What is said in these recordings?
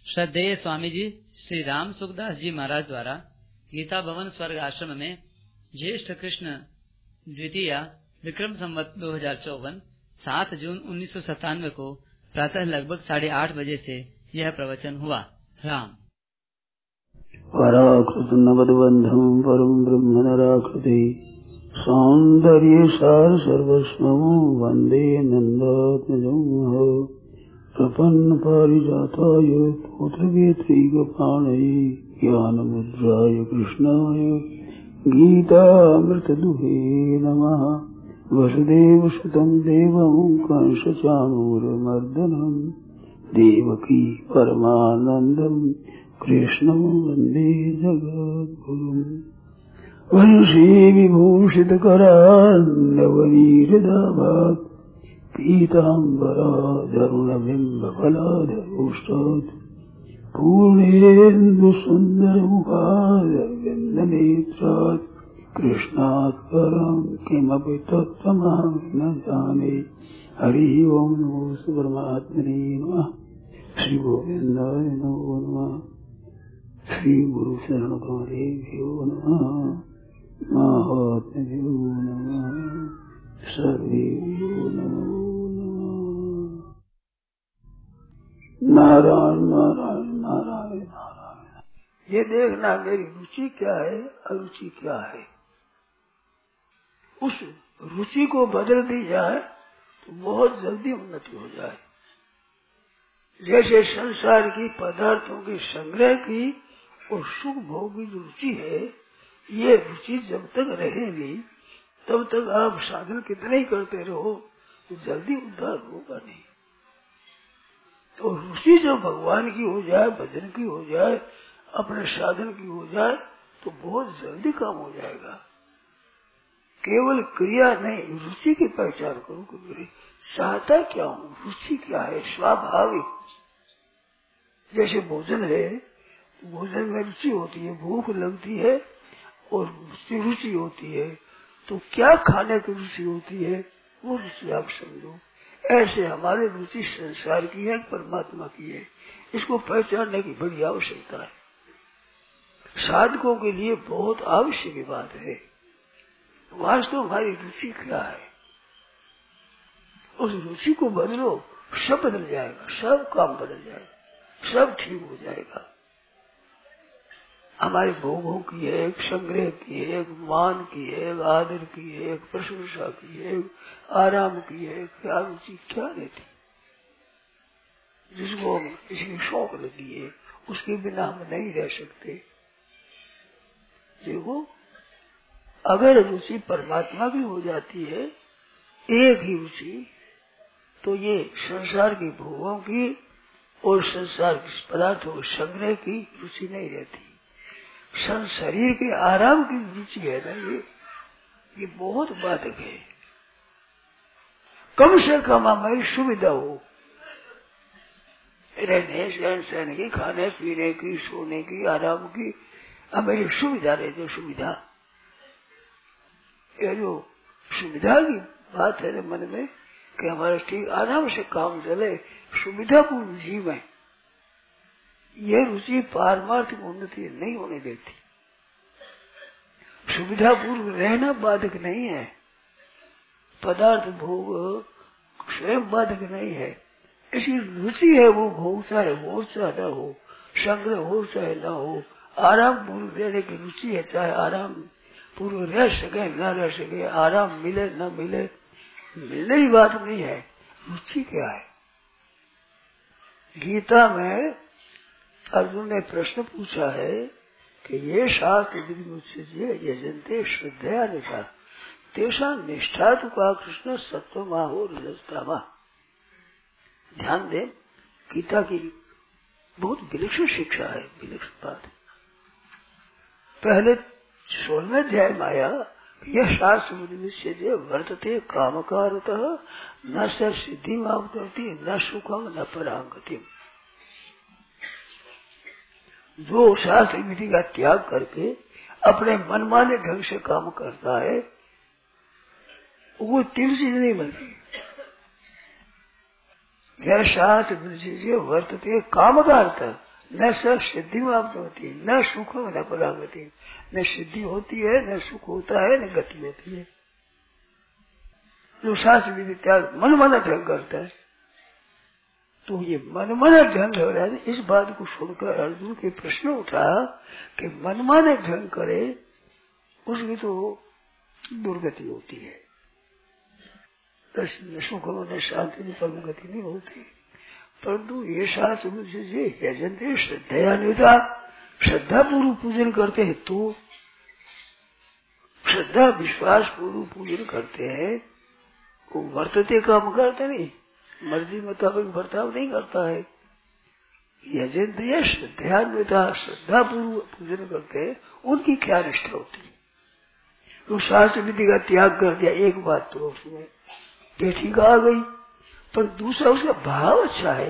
श्रद्धेय स्वामी जी श्री राम सुखदास जी महाराज द्वारा गीता भवन स्वर्ग आश्रम में ज्येष्ठ कृष्ण द्वितीया विक्रम संवत 2054 7 जून 1997 को प्रातः लगभग 8:30 बजे से यह प्रवचन हुआ। राम पराकृत नवद्बंधं परम ब्रह्म नराकृति सौंदर्य सार सर्वस्वं वंदे नंदात्मजं प्रपन्न पारिजाताय पुत्रवेत्रैकपाणये ज्ञानमुद्राय कृष्णाय गीतामृतदुहे नमः। वसुदेवसुतं देवं कंसचाणूरमर्दनं देवकी परमानन्दं कृष्णं वन्दे जगद्गुरुम्। वंशी विभूषितकरान्नवनीरदाभात् पीताम्बराधरुणबिम्बफलाधरोष्टात् पूर्णेन्दुसुन्दरमुखारविन्दनेत्रात् कृष्णात् परं किमपि तत्त्वमहं न जाने। हरि ओं नमो परमात्मने नमः। श्री गोविन्दाय नमो नमः। श्री गुरु शरण कमलेभ्यो नमः। महात्म्यो नमः। सर्वेभ्यो नमो नमः। नारायण नारायण नारायण नारायण। ये देखना मेरी रुचि क्या है, अरुचि क्या है। उस रुचि को बदल दी जाए तो बहुत जल्दी उन्नति हो जाए। जैसे संसार की पदार्थों के संग्रह की और सुख भोग की जो रुचि है, ये रुचि जब तक रहेगी तब तक आप साधन कितने ही करते रहो तो जल्दी उद्धार होगा नहीं। तो रुचि जब भगवान की हो जाए, भजन की हो जाए, अपने साधन की हो जाए तो बहुत जल्दी काम हो जाएगा। केवल क्रिया नहीं, रुचि की पहचान करो कि चाहता क्या हूँ, रुचि क्या है। स्वाभाविक जैसे भोजन है, भोजन में रुचि होती है, भूख लगती है और रुचि होती है, तो क्या खाने की रुचि होती है वो रुचि आप समझो। ऐसे हमारे रुचि संसार की है, परमात्मा की है। इसको पहचानने की बड़ी आवश्यकता है। साधकों के लिए बहुत आवश्यक बात है। वास्तव हमारी रुचि क्या है, उस रुचि को बदलो, सब बदल जाएगा, सब काम बदल जाएगा, सब ठीक हो जाएगा। हमारे भोगों की है, संग्रह की है, मान की है, आदर की है, प्रशंसा की है, आराम की है, क्या रुचि क्या रहती। जिसको किसी शौक लगी है उसके बिना हम नहीं रह सकते। देखो, अगर रुचि परमात्मा की हो जाती है, एक ही रुचि, तो ये संसार की भोगों की और संसार के पदार्थों के संग्रह की रुचि नहीं रहती। शरीर के आराम की रुचि है ना, ये बहुत बाधक है। कम से कम हमारी सुविधा हो, रहने सहन की, खाने पीने की, सोने की, आराम की हमारी सुविधा रहती। सुविधा, ये जो सुविधा की बात है मन में कि हमारा ठीक आराम से काम चले, सुविधापूर्ण जीवन, ये रुचि पारमार्थिक उन्नति नहीं होने देती। सुविधापूर्ण रहना बाधक नहीं है, पदार्थ भोग स्वयं बाधक नहीं है। इसकी रुचि है, वो भोग चाहे हो चाहे न हो, संग्रह हो चाहे न हो, आराम पूर्व रहने की रुचि है। चाहे आराम पूर्व रह सके न रह सके, आराम मिले न मिले, मिलने की बात नहीं है। रुचि क्या है। गीता में अर्जुन ने प्रश्न पूछा है कि ये शास्त्र मुझसे यजंते श्रद्धया निष्ठा तेषा निष्ठा तो का कृष्ण सत्वमा हो रजस्तमा। ध्यान दे, गीता की बहुत विलक्षण शिक्षा है, विलक्षण बात। पहले 16वें अध्याय में आया, यह शास्त्र मुझसे वर्तते कामकारतः न सर सिद्धि मापती न सुखम न परांगति। जो शास्त्र विधि का त्याग करके अपने मनमाने ढंग से काम करता है, वो तीन चीज नहीं बनती। यह शास्त्र विधि वर्तते काम का अर्थ न सब सिद्धि प्राप्त होती है, न सुख न परागति, न सिद्धि होती है, न सुख होता है, न गति होती है। जो शास्त्र विधि त्याग मन मन ढंग करता है, तो ये मनमाना ढंग हो रहा है। इस बात को सुनकर अर्जुन के प्रश्न उठा कि मनमाने ढंग करे उसकी तो दुर्गति होती है, न सुख न शांति न परम गति नहीं होती। परंतु ये शास्त्र मुझे यजंते श्रद्धयान्विता, श्रद्धा पूर्व पूजन करते हैं, तो श्रद्धा विश्वास पूर्व पूजन करते हैं, वो वर्तते काम करते नहीं, मर्जी मुताबिक बर्ताव नहीं करता है। यजंते श्रद्धयान्विता, श्रद्धा पूर्व पूजन करते हैं, उनकी क्या निष्ठा होती है? तो शास्त्र विधि का त्याग कर दिया, एक बात तो उसमें पेठी का आ गई, पर दूसरा उसका भाव अच्छा है,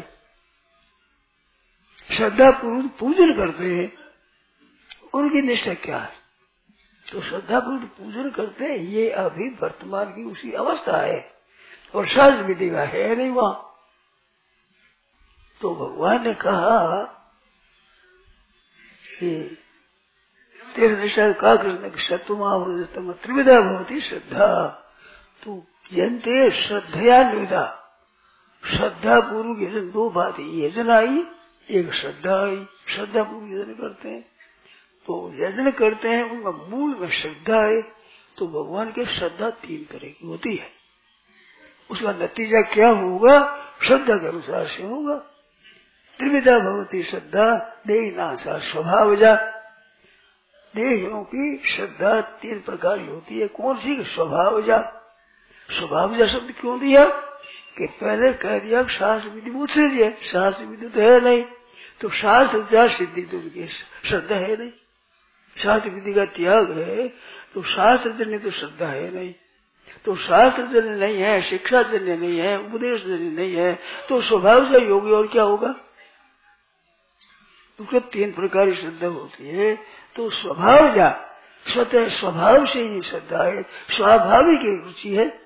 श्रद्धा पूर्वक पूजन करते हैं, उनकी निष्ठा क्या है? तो श्रद्धा पूर्वक पूजन करते हैं, ये अभी वर्तमान की उसी अवस्था है और शास्त्र विधि का है नहीं वहां। तो भगवान ने कहा कि तेरे निष्ठा का कृष्ण सत्वमावृतम त्रिविधा भवती श्रद्धा, तो यंते श्रद्धयान्विता, श्रद्धा पूर्वक यजन, दो बात, यजन आई एक श्रद्धा आई। श्रद्धा पूर्वक यजन करते हैं, तो यजन करते हैं, उनका मूल में श्रद्धा है, तो भगवान की श्रद्धा तीन तरह की होती है। उसका नतीजा क्या होगा? श्रद्धा के अनुसार से होगा। त्रिविधा भवती श्रद्धा देहिनासा स्वभावजा, देहियों की श्रद्धा तीन प्रकार की होती है। कौन सी? स्वभावजा। स्वभावजा शब्द क्यों दिया? कि पहले कह दिया शास्त्र विधि मुझसे दिया, शास्त्र विधि तो है नहीं, तो शास्त्र सिद्धि तो श्रद्धा है नहीं। शास्त्र विधि का त्याग है, तो शास्त्र जन्य तो श्रद्धा है नहीं। तो शास्त्र जन्य नहीं है, शिक्षा जन्य नहीं है, उपदेश जन्य नहीं है, तो स्वभाव से योगी और क्या होगा? तो तीन प्रकार की श्रद्धा होती है। तो स्वभाव जा, स्वतः स्वभाव से ही श्रद्धा है, स्वाभाविक रुचि है,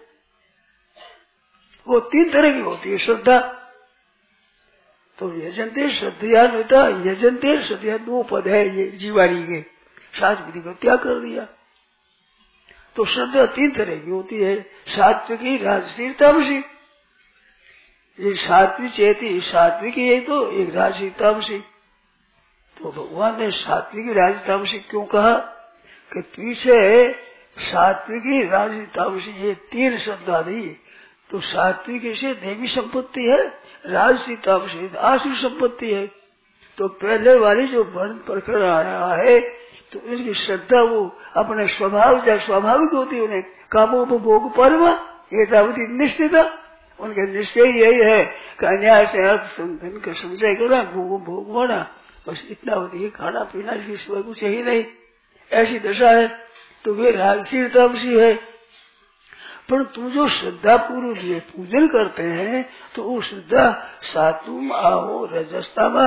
वो तीन तरह की होती है श्रद्धा। तो यजंते श्रद्धयान्विता, यजंते श्रद्धा दो पद है ये जीवानी के, शास्त्र विधि को त्याग कर दिया। तो श्रद्धा तीन तरह की होती है, सात्विकी, राजसी, तामसी। ये सात्विक चेती, सात्विकी है तो एक राजसी तामसी। तो भगवान ने सात्विकी राजसी तामसी क्यों कहा? कि पीछे सात्विकी राजसी तामसी ये तीन श्रद्धा दी, तो सात्विक से देवी संपत्ति है, राजसी तामसी आसुरी संपत्ति है। तो पहले वाली जो वर्ण प्रकरण आ रहा है, तो इसकी श्रद्धा वो अपने स्वभाव से स्वाभाविक होती है। उन्हें कामोपभोग पर्व ये दावती निश्चिता, उनके निश्चय यही है कि अन्याय से अर्थ संधन का संचय करा, भोग भोग बना, बस इतना होती है, खाना पीना इसकी सिवा कुछ ही नहीं, ऐसी दशा है। तो वे राजसी तामसी है। पर तुम जो श्रद्धा पूर्वक ये पूजन करते हैं, तो वो श्रद्धा सात्वम आहो रजस्तामा,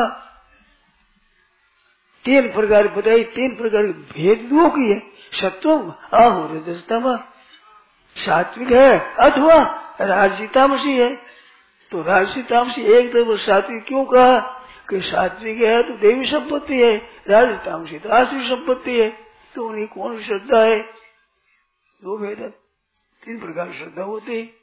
तीन प्रकार बताई, तीन प्रकार के भेद दो की है। सत्वम आहो रजस्तामा सात्विक है अथवा राजसी तामसी है। तो राजसी तामसी एक तो सात्विक क्यों कहा? कि सात्विक है तो देवी संपत्ति है, राजसी तामसी तो आसुरी संपत्ति है। तो उन्हें कौन सी श्रद्धा है? दो भेद है, तीन प्रकार की श्रद्धा होती है।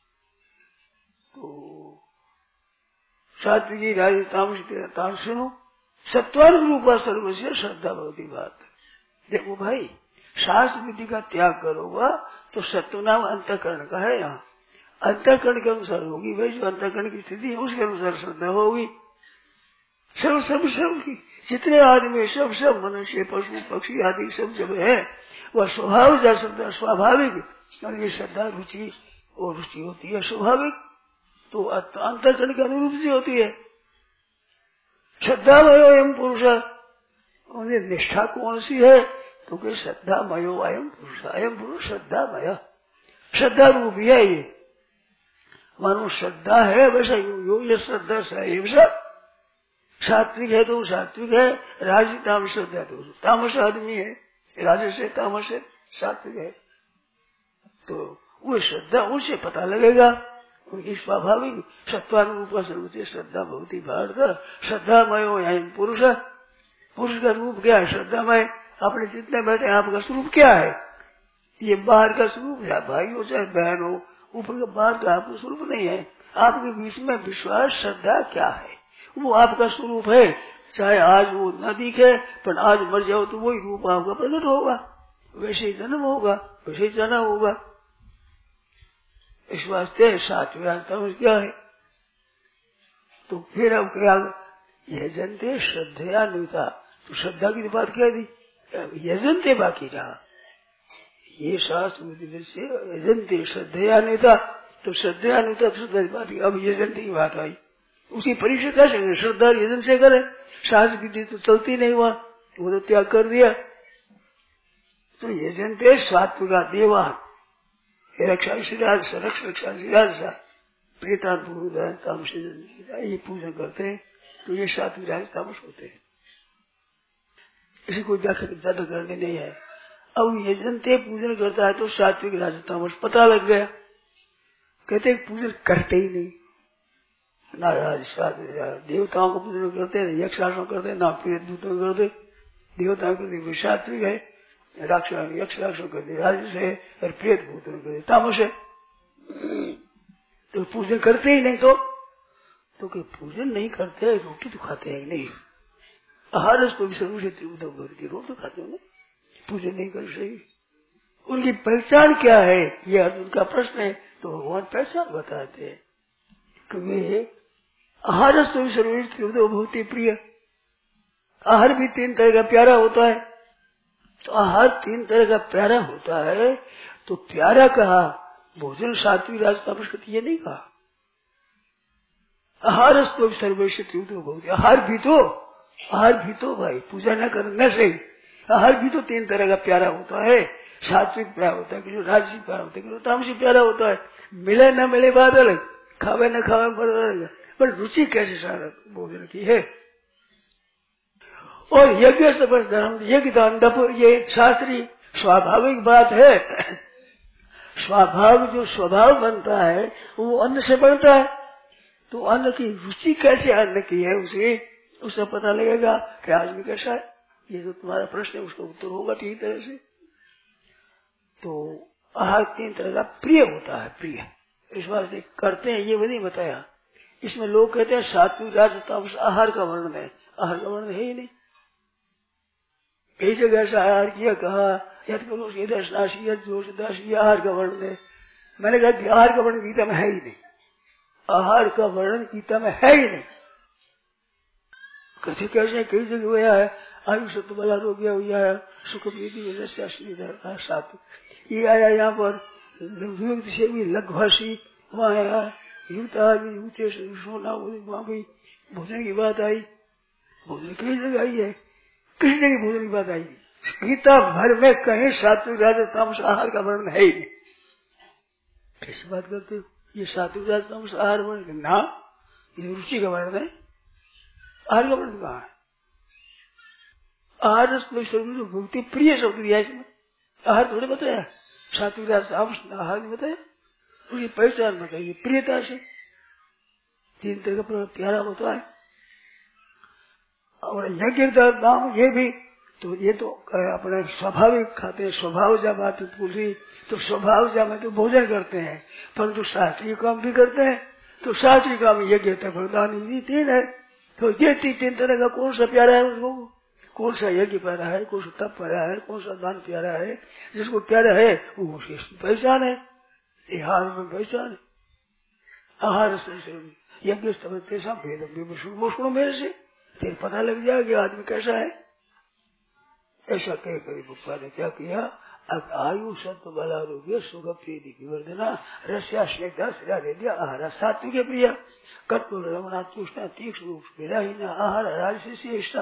तो सात्विकी राजसी तामसी सुनो, सत्वान रूपा सर्वस्य श्रद्धा भवती। बात देखो भाई, शास्त्र विधि का त्याग करोगा तो सत्व नाम अंतःकरण का है। यहाँ अंतःकरण के अनुसार होगी भाई, जो अंतःकरण की स्थिति है उसके अनुसार श्रद्धा होगी। सब की जितने आदमी सब मनुष्य पशु पक्षी आदि सब जब है, वह स्वभाव जा श्रद्धा स्वाभाविक, ये श्रद्धा रुचि और रुचि होती है स्वाभाविक, तो अंतःकरण के अनुरूप से होती है। श्रद्धामयो अयम पुरुष, उन्हें निष्ठा कौन सी है? तो कि श्रद्धामयो अयम पुरुष, अयम पुरुष श्रद्धामय, श्रद्धा रूप है ये। मानो श्रद्धा है वैसा यो ये श्रद्धा से सात्विक है तो सात्विक है, राजसी तामस श्रद्धा तो तामस आदमी है, राजस है तामस है, सात्विक है। तो वो श्रद्धा उनसे पता लगेगा, उनकी स्वाभाविक सत्वानुरूप सर्वते श्रद्धा भवती भारत श्रद्धामयो यहाँ पुरुष। पुरुष का रूप क्या है? श्रद्धामय। अपने जितने बैठे आपका स्वरूप क्या है? ये बाहर का स्वरूप है, भाई हो चाहे बहन हो, ऊपर का बाहर का आपका स्वरूप नहीं है। आपके बीच में विश्वास श्रद्धा क्या है? वो आपका स्वरूप है। चाहे आज वो न दिखे, पर आज मर जाओ तो वही रूप आपका प्रकट होगा, वैसे ही जन्म होगा, वैसे ही जाना होगा। इस वास्ते सात्विक तमस क्या है? तो फिर अब क्या? यजन्ते श्रद्धयान्विता। तो श्रद्धा की बात क्या दी? यजन्ते बाकी रहा। ये शास्त्र से यजन्ते श्रद्धयान्विता, तो श्रद्धयान्विता श्रद्धा की बात। अब यजन्ते की बात आई, उसी परीक्षा कैसे श्रद्धा यजन से करे? शास्त्र की तो चलती नहीं हुआ, वो तो त्याग कर दिया। तो यजन्ते सात्विका देवान रक्षा प्रेता ये पूजन करते हैं, तो ये सात्विक राजस तामस होते हैं। इसी को ज्यादा करने नहीं है। अब यजन्ते पूजन करता है तो सात्विक राजस तामस पता लग गया। कहते पूजन करते ही नहीं, ना देवताओं को पूजन करते हैं, यक्ष राक्षसों करते हैं, ना प्रेत दूतों करते। देवताओं को सात्विक है, राक्षस यक्ष राक्षसों करते राजस है, और प्रेत भूतों करते तामस है। तो पूजन करते ही नहीं तो कि पूजन नहीं करते, रोटी तो खाते हैं नहीं। आहार तो रोटी तो खाते हो ना, पूजन नहीं कर सही। उनकी पहचान क्या है, यह अर्जुन का प्रश्न है। तो भगवान पहचान बताते हैं कि वे आहार तो बहुत ही प्रिय। आहार भी 3 तरह का प्यारा होता है। तो आहार 3 तरह का प्यारा होता है, तो प्यारा कहा, भोजन सात्विक राजस तामस ये नहीं कहा। आहार तो सर्वेश आहार भी तो भाई पूजा न करना सही। आहार भी तो 3 तरह का प्यारा होता है। सात्विक प्यारा होता है, जो राजसिक प्यारा होता है, जो तामसिक प्यारा होता है। मिले न मिले बात अलग, खावे न खावे बात अलग, पर रुचि कैसे सारा भोजन की है। और यज्ञ धर्म यज्ञ दान ये शास्त्रीय स्वाभाविक बात है। स्वाभाविक जो स्वभाव बनता है वो अन्न से बनता है। तो अन्न की रुचि कैसे अन्न की है, उसे पता लगेगा कि आदमी कैसा है। ये जो तुम्हारा प्रश्न है उसका उत्तर होगा ठीक तरह से। तो आहार 3 तरह का प्रिय होता है, प्रिय इस वास्ते करते हैं, ये वो नहीं बताया। इसमें लोग कहते हैं सात्विक राजस तामस आहार का वर्णन है। आहार का वर्णन है ही नहीं। कई जगह ऐसा आहार किया, कहा आहार का वर्णन है। मैंने कहा कि आहार का वर्णन गीता में है ही नहीं। आहार का वर्णन गीता में है ही नहीं। कथे कैसे कई जगह हुआ है, आयु सत्य बला रोग हुआ है, सुख प्रीति सात्विक। ये आया यहाँ पर से भी लघभाषी, वहाँ आया युवते सोना, वहाँ भी भोजन की बात आई। भोजन कई जगह आई है, किसी जगह भोजन की बात आई। गीता भर में कहीं सात्विक राजस तामस आहार का वर्णन है ही नहीं। कैसी बात करते हो? ये सात्विक राजस तामस आहार वर्णन ना, ये रुचि का वर्णन है। आहार का वर्णन कहाँ है? आहार भक्ति प्रिय शब्द दिया इसमें। आहार थोड़े बताया, सात्विक राजस तामस आहार नहीं बताया। उसकी पहचान बताइए प्रियता से। 3 तरह का प्यारा होता है। और यज्ञ दान ये भी तो ये तो अपने स्वाभाविक खाते हैं। स्वभाव जा बात पूछी तो स्वभाव जा में तो भोजन करते हैं, परंतु शास्त्रीय काम भी करते हैं। तो शास्त्रीय काम यज्ञ दान 3 है। तो ये 3 तरह का कौन सा प्यारा है उसको? कौन सा यज्ञ प्यारा है, कौन सा तप प्यारा है, कौन सा दान प्यारा है? जिसको प्यारा है वो पहचान है। आहार में पहचान है। आहार से यज्ञ भेद मेरे से फिर पता लग जाएगा आदमी कैसा है। ऐसा कह कर बुप्पा ने क्या किया? अब आयु सत्व बलारोग्य सुख प्रीति विवर्धना रस्या स्नेग्धा सिरा दे दिया। आहार सात्विक प्रिय कर्पूर रमना तृष्णा तीक्ष्ण विराहीना आहार राजसे श्रेष्ठ।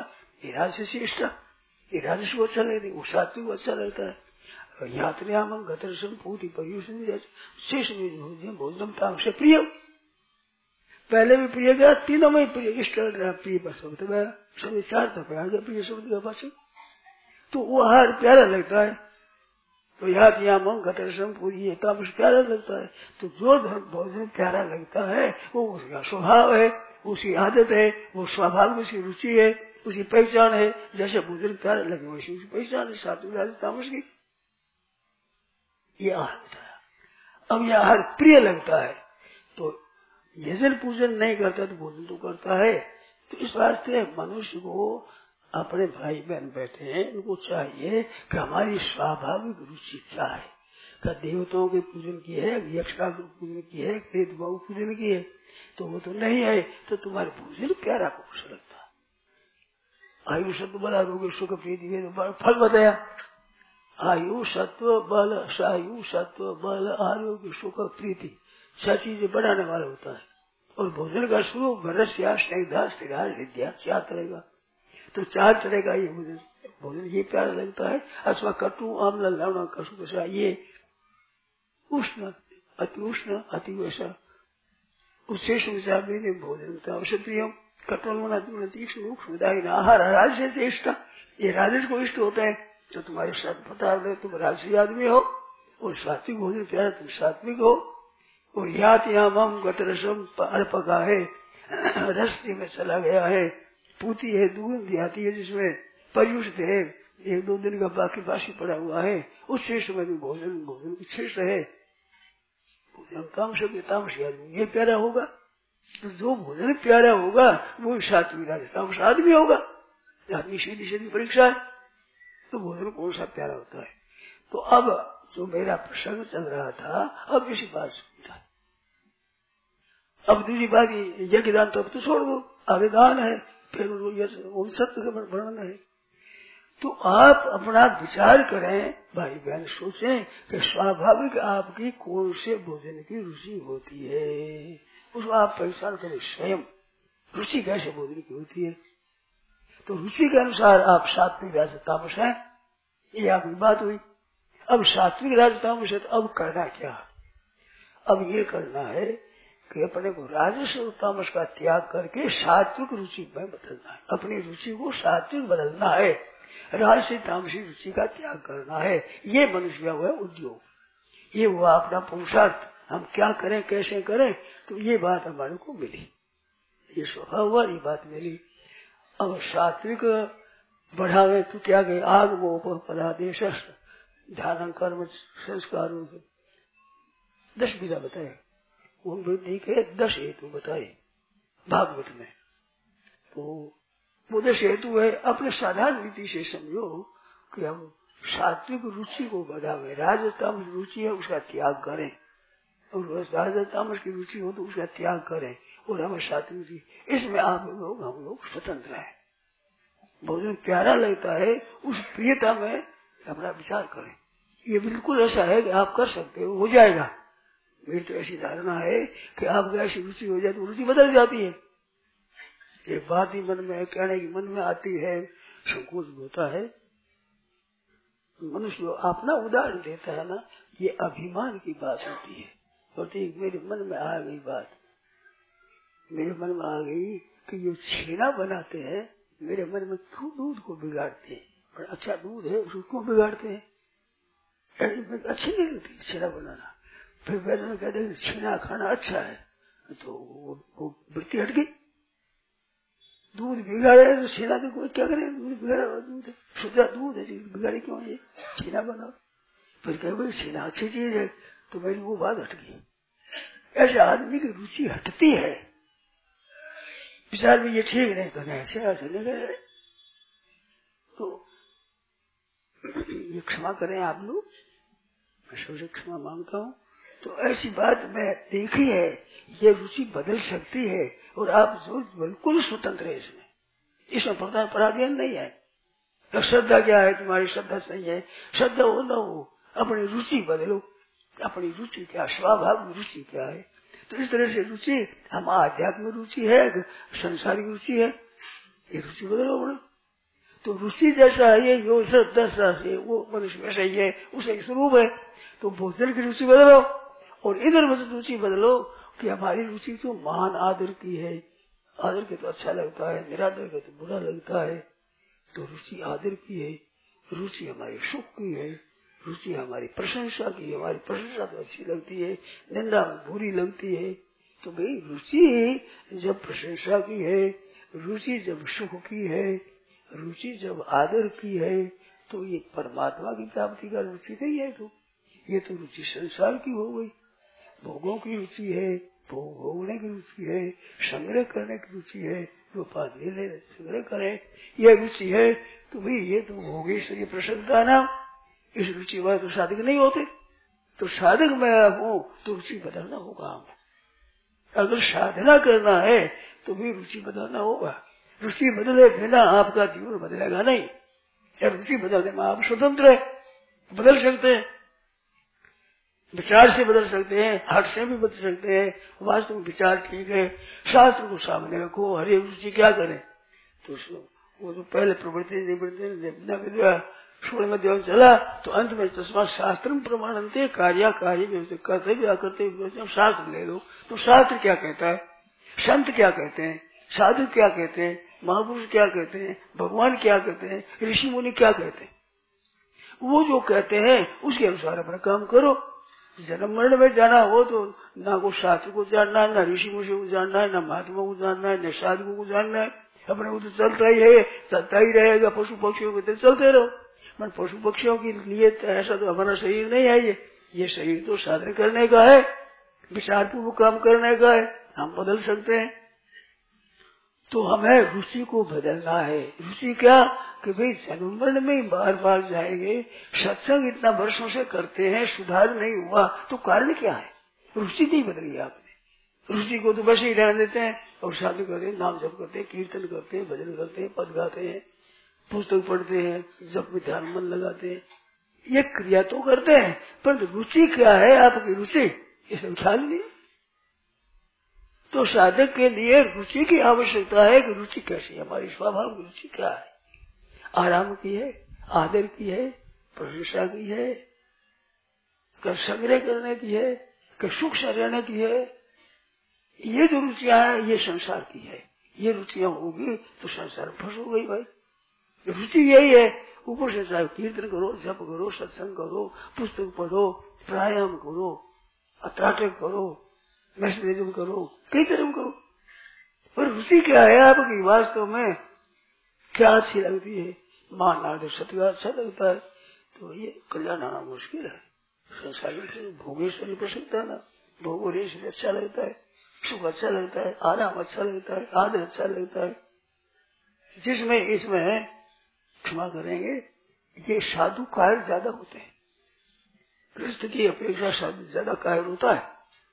ये राजस को अच्छा लगता है, वो सात्विक अच्छा लगता है। यात्रायाम गतरसम पूति पर्युषण शेष भोजनम ताम से प्रिय। पहले भी प्रिय गया, तीनों में प्रिय इष्ट प्रिय शब्द में सभी 4 तक आ गया प्रिय शब्द का पास। तो वो आहार प्यारा लगता है। तो याद यहाँ मन घटरसम पूरी ये तामस प्यारा लगता है। तो जो भोजन प्यारा लगता है वो उसका स्वभाव है, उसकी आदत है, वो स्वाभाविक उसकी रुचि है, उसकी पहचान है। जैसे भोजन प्यारा लगे वैसी उसकी पहचान है सात्विक राजस तामस की। ये आहार बताया। अब यह आहार प्रिय लगता है तो यजन पूजन नहीं करता तो भोजन तो करता है। तो इस वास्ते मनुष्य को अपने भाई बहन बैठे हैं, उनको चाहिए कि हमारी स्वाभाविक रुचि क्या है। क्या देवताओं के पूजन की है, यक्षता के पूजन की है, प्रेत भाव पूजन की है, तो वो तो नहीं है। तो तुम्हारे भोजन प्यारा को कुछ लगता है। आयु सत्व बल आरोग्य सुख प्रीति फल बताया। आयु सत्व बल, सायु सत्व बल आरोग्य सुख प्रीति 6 चीजें बढ़ाने वाला होता है। और भोजन का स्वरूप भरस्या स्नेहदा स्थिरार विद्या 4 तरह का। तो 4 तरह का ये भोजन ये प्यारा लगता है। अथवा कटु आम्ल लवण कसु कसा, ये उष्ण अति वैसा उच्चेष भोजन अवश्य प्रिय। कटोल तीक्ष्ण आहार राजस्य से इष्ट, ये राजस को इष्ट होता है। तो तुम्हारे साथ बता रहे तुम राजसी आदमी हो और सात्विक भोजन प्यारा तुम सात्विक हो। और यात यामम गतरसम अर्पका है, रस्ती में चला गया है, पूती है, दूध आती है जिसमें पर्युष्ट है, 1-2 दिन का बाकी बासी पड़ा हुआ है, उस श्रेष्ठ में भी भोजन श्रेष्ठ है। तामस ये प्यारा होगा। तो जो भोजन प्यारा होगा वो सात्विक राजस आदमी होगा। आदमी सीधी परीक्षा है तो भोजन कौन सा प्यारा होता है। तो अब जो मेरा प्रसंग चल रहा था, अब इसी बात सुनता। अब दूसरी बात यज्ञ दान तो अब तो छोड़ दो, आगे दान है, फिर वो सत्य का वर्णन है। तो आप अपना विचार करें, भाई बहन सोचें कि स्वाभाविक आपकी कौन से भोजन की रुचि होती है, उसको आप पहचान करें स्वयं। रुचि कैसे भोजन की होती है, तो रुचि के अनुसार आप सात्विक राजस तामस है, ये आपकी बात हुई। अब सात्विक राजस तामस है तो अब करना क्या। अब ये करना है कि अपने को राजस और तामस का त्याग करके सात्विक रुचि में बदलना है। अपनी रुचि को सात्विक बदलना है, राजसी तामसी रुचि का त्याग करना है। ये मनुष्य का हुआ उद्योग, ये हुआ अपना पुरुषार्थ। हम क्या करें कैसे करें, तो ये बात हमारे को मिली, ये स्वभाव हुआ, ये बात मिली। अब सात्विक बढ़ावे तो क्या गए आग वो पदादेश ध्यान कर्म संस्कार 10 विधा बताए, उन वृद्धि के 10 हेतु बताए भागवत में। तो वो 10 हेतु है। अपने साधारण रीति से समझो कि हम सात्विक रुचि को बढ़ावे, राजस तामस रुचि है उसका त्याग करें, और राजस तामस की रुचि हो तो उसका त्याग करें, और हमें सात्विक रुचि, इसमें आप लोग हम लोग स्वतंत्र हैं। भोजन प्यारा लगता है, उस प्रियता में अपना विचार करें। ये बिल्कुल ऐसा है कि आप कर सकते हो जाएगा। मेरी तो ऐसी धारणा है कि आपको ऐसी रुचि हो जाए तो रुचि बदल जाती है। ये बात ही मन में कहने की मन में आती है, संकोच होता है। मनुष्य अपना उदाहरण देता है ना, ये अभिमान की बात होती है। बोलते मेरे मन में आ गई बात, मेरे मन में आ गई कि जो छेना बनाते हैं मेरे मन में क्यों दूध को बिगाड़ते हैं, और अच्छा दूध है उसको क्यों बिगाड़ते हैं, अच्छी नहीं लगती छेना बनाना। फिर वैद्य कहते हैं छेना खाना अच्छा है, तो वो वृत्ति हट गई। दूध बिगाड़े तो छेना तो कोई क्या करे, दूध बिगाड़ा हुआ दूध है, शुद्ध दूध है, बिगाड़े क्यों है, छेना बनाओ। फिर कहे भाई छेना अच्छी चीज है, तो मेरी वो बात हट गई। ऐसे आदमी की रुचि हटती है, विचार में ये ठीक नहीं करना ऐसे नहीं करे। तो ये क्षमा करें आप लोग, मैं सबसे क्षमा मांगता हूँ। तो ऐसी बात मैं देखी है, ये रुचि बदल सकती है, और आप बिल्कुल स्वतंत्र है इसमें पराधीन नहीं है। तो श्रद्धा क्या है, तुम्हारी श्रद्धा सही है, श्रद्धा हो न हो, अपनी रुचि बदलो। अपनी रुचि क्या, स्वाभाविक रुचि क्या है। तो इस तरह से रुचि, हम आध्यात्मिक रुचि है, संसारिक रुचि है, ये रुचि बदलो बड़ा। तो रुचि जैसा है ये, जो श्रद्धा से वो मनुष्य वैसा ही है, उसे स्वरूप है। तो भोजन की रुचि बदलो, और इधर रुचि बदलो कि हमारी रुचि तो महान आदर की है, आदर के तो अच्छा लगता है, निरादर के तो बुरा लगता है। तो रुचि आदर की है, रुचि हमारे सुख की है, रुचि हमारी प्रशंसा की, हमारी प्रशंसा तो अच्छी लगती है, निंदा बुरी लगती है। तो भाई रुचि जब प्रशंसा की है, रुचि जब सुख की है, रुचि जब आदर की है, तो ये परमात्मा की प्राप्ति का रुचि नहीं है। तो ये तो रुचि संसार की हो गई, भोगों की रुचि है, भोग भोगने की रुचि है, संग्रह करने की रुचि है, जो पास ले ले संग्रह करे, यह रुचि है। तो भाई ये तो भोगेश्वरी प्रसन्नता ना, इस रुचि वाले तो साधक नहीं होते। तो साधक मैं हूँ तो रुचि बदलना होगा। अगर साधना करना है तो भी रुचि बदलना होगा। रुचि बदले बिना आपका जीवन बदलेगा नहीं। रुचि बदलने में आप स्वतंत्र है, बदल सकते हैं, विचार से बदल सकते हैं, हट से भी बदल सकते हैं। वास्तव में विचार ठीक है, शास्त्र को सामने रखो, हरे रुचि क्या करें। तो वो तो पहले प्रवृत्ति निवृत्ति सूर्य में देव चला, तो अंत में तस्मा शास्त्र प्रमाणन्ते कार्य कर्तव्य अकर्तव्य शास्त्र ले लो। तो शास्त्र क्या कहता है, संत क्या कहते हैं, साधु क्या कहते हैं, महापुरुष क्या कहते हैं, भगवान क्या कहते हैं, ऋषि मुनि क्या कहते हैं, वो जो कहते हैं उसके अनुसार अपना काम करो। जन्म मरण में जाना हो तो ना को शास्त्र को जानना है, ना ऋषि मुनि को जानना है, ना महात्मा को जानना है, न साधु को जानना है। अपने को तो चलता ही है, चलता ही रहेगा। पशु पक्षियों के तो चलते रहो, मन पशु पक्षियों के लिए तो ऐसा तो हमारा शरीर नहीं है। ये शरीर तो साधन करने का है, विचार पूर्वक काम करने का है, हम बदल सकते हैं। तो हमें रुचि को बदलना है। रुचि क्या कि भाई जन्म मरण में बार बार जाएंगे, सत्संग इतना वर्षों से करते हैं, सुधार नहीं हुआ, तो कारण क्या है, रुचि नहीं बदली आपने। रुचि को तो वैसे ही रहने देते हैं और साधु करते हैं, नाम जप करते हैं, कीर्तन करते हैं, भजन करते हैं, पद गाते हैं, पुस्तक पढ़ते हैं, जप में ध्यान मन लगाते हैं, ये क्रिया तो करते हैं, पर रुचि क्या है आपकी रुचि, इसे ख्याल नहीं। तो साधक के लिए रुचि की आवश्यकता है कि रुचि कैसी है, हमारी स्वाभाविक रुचि क्या है, आराम की है, आदर की है, प्रशंसा की है, कर संग्रह करने की है, कर सुख से रहने की है। ये जो रुचियां है ये संसार की है। ये रुचियां होगी तो संसार फंस हो गई भाई। रुचि यही है, ऊपर से चाहे कीर्तन करो, जप करो, सत्संग करो, पुस्तक पढ़ो, प्राणायाम करो, अत्राटक करो, मैसेजम करो, कई कर्म करो, पर रुचि क्या है आपकी वास्तव में, क्या अच्छी लगती है। मान आदर सत्य अच्छा लगता है तो ये कल्याण आना मुश्किल है। संसार भोगेश्वरी प्रसन्नता ना, भोगेश अच्छा लगता है, सुख अच्छा लगता है, आराम अच्छा लगता है, आदर अच्छा लगता है। जिसमें इसमें क्षमा करेंगे ये साधु कायर ज्यादा होते हैं, गृहस्थ की अपेक्षा साधु ज्यादा कायर होता है।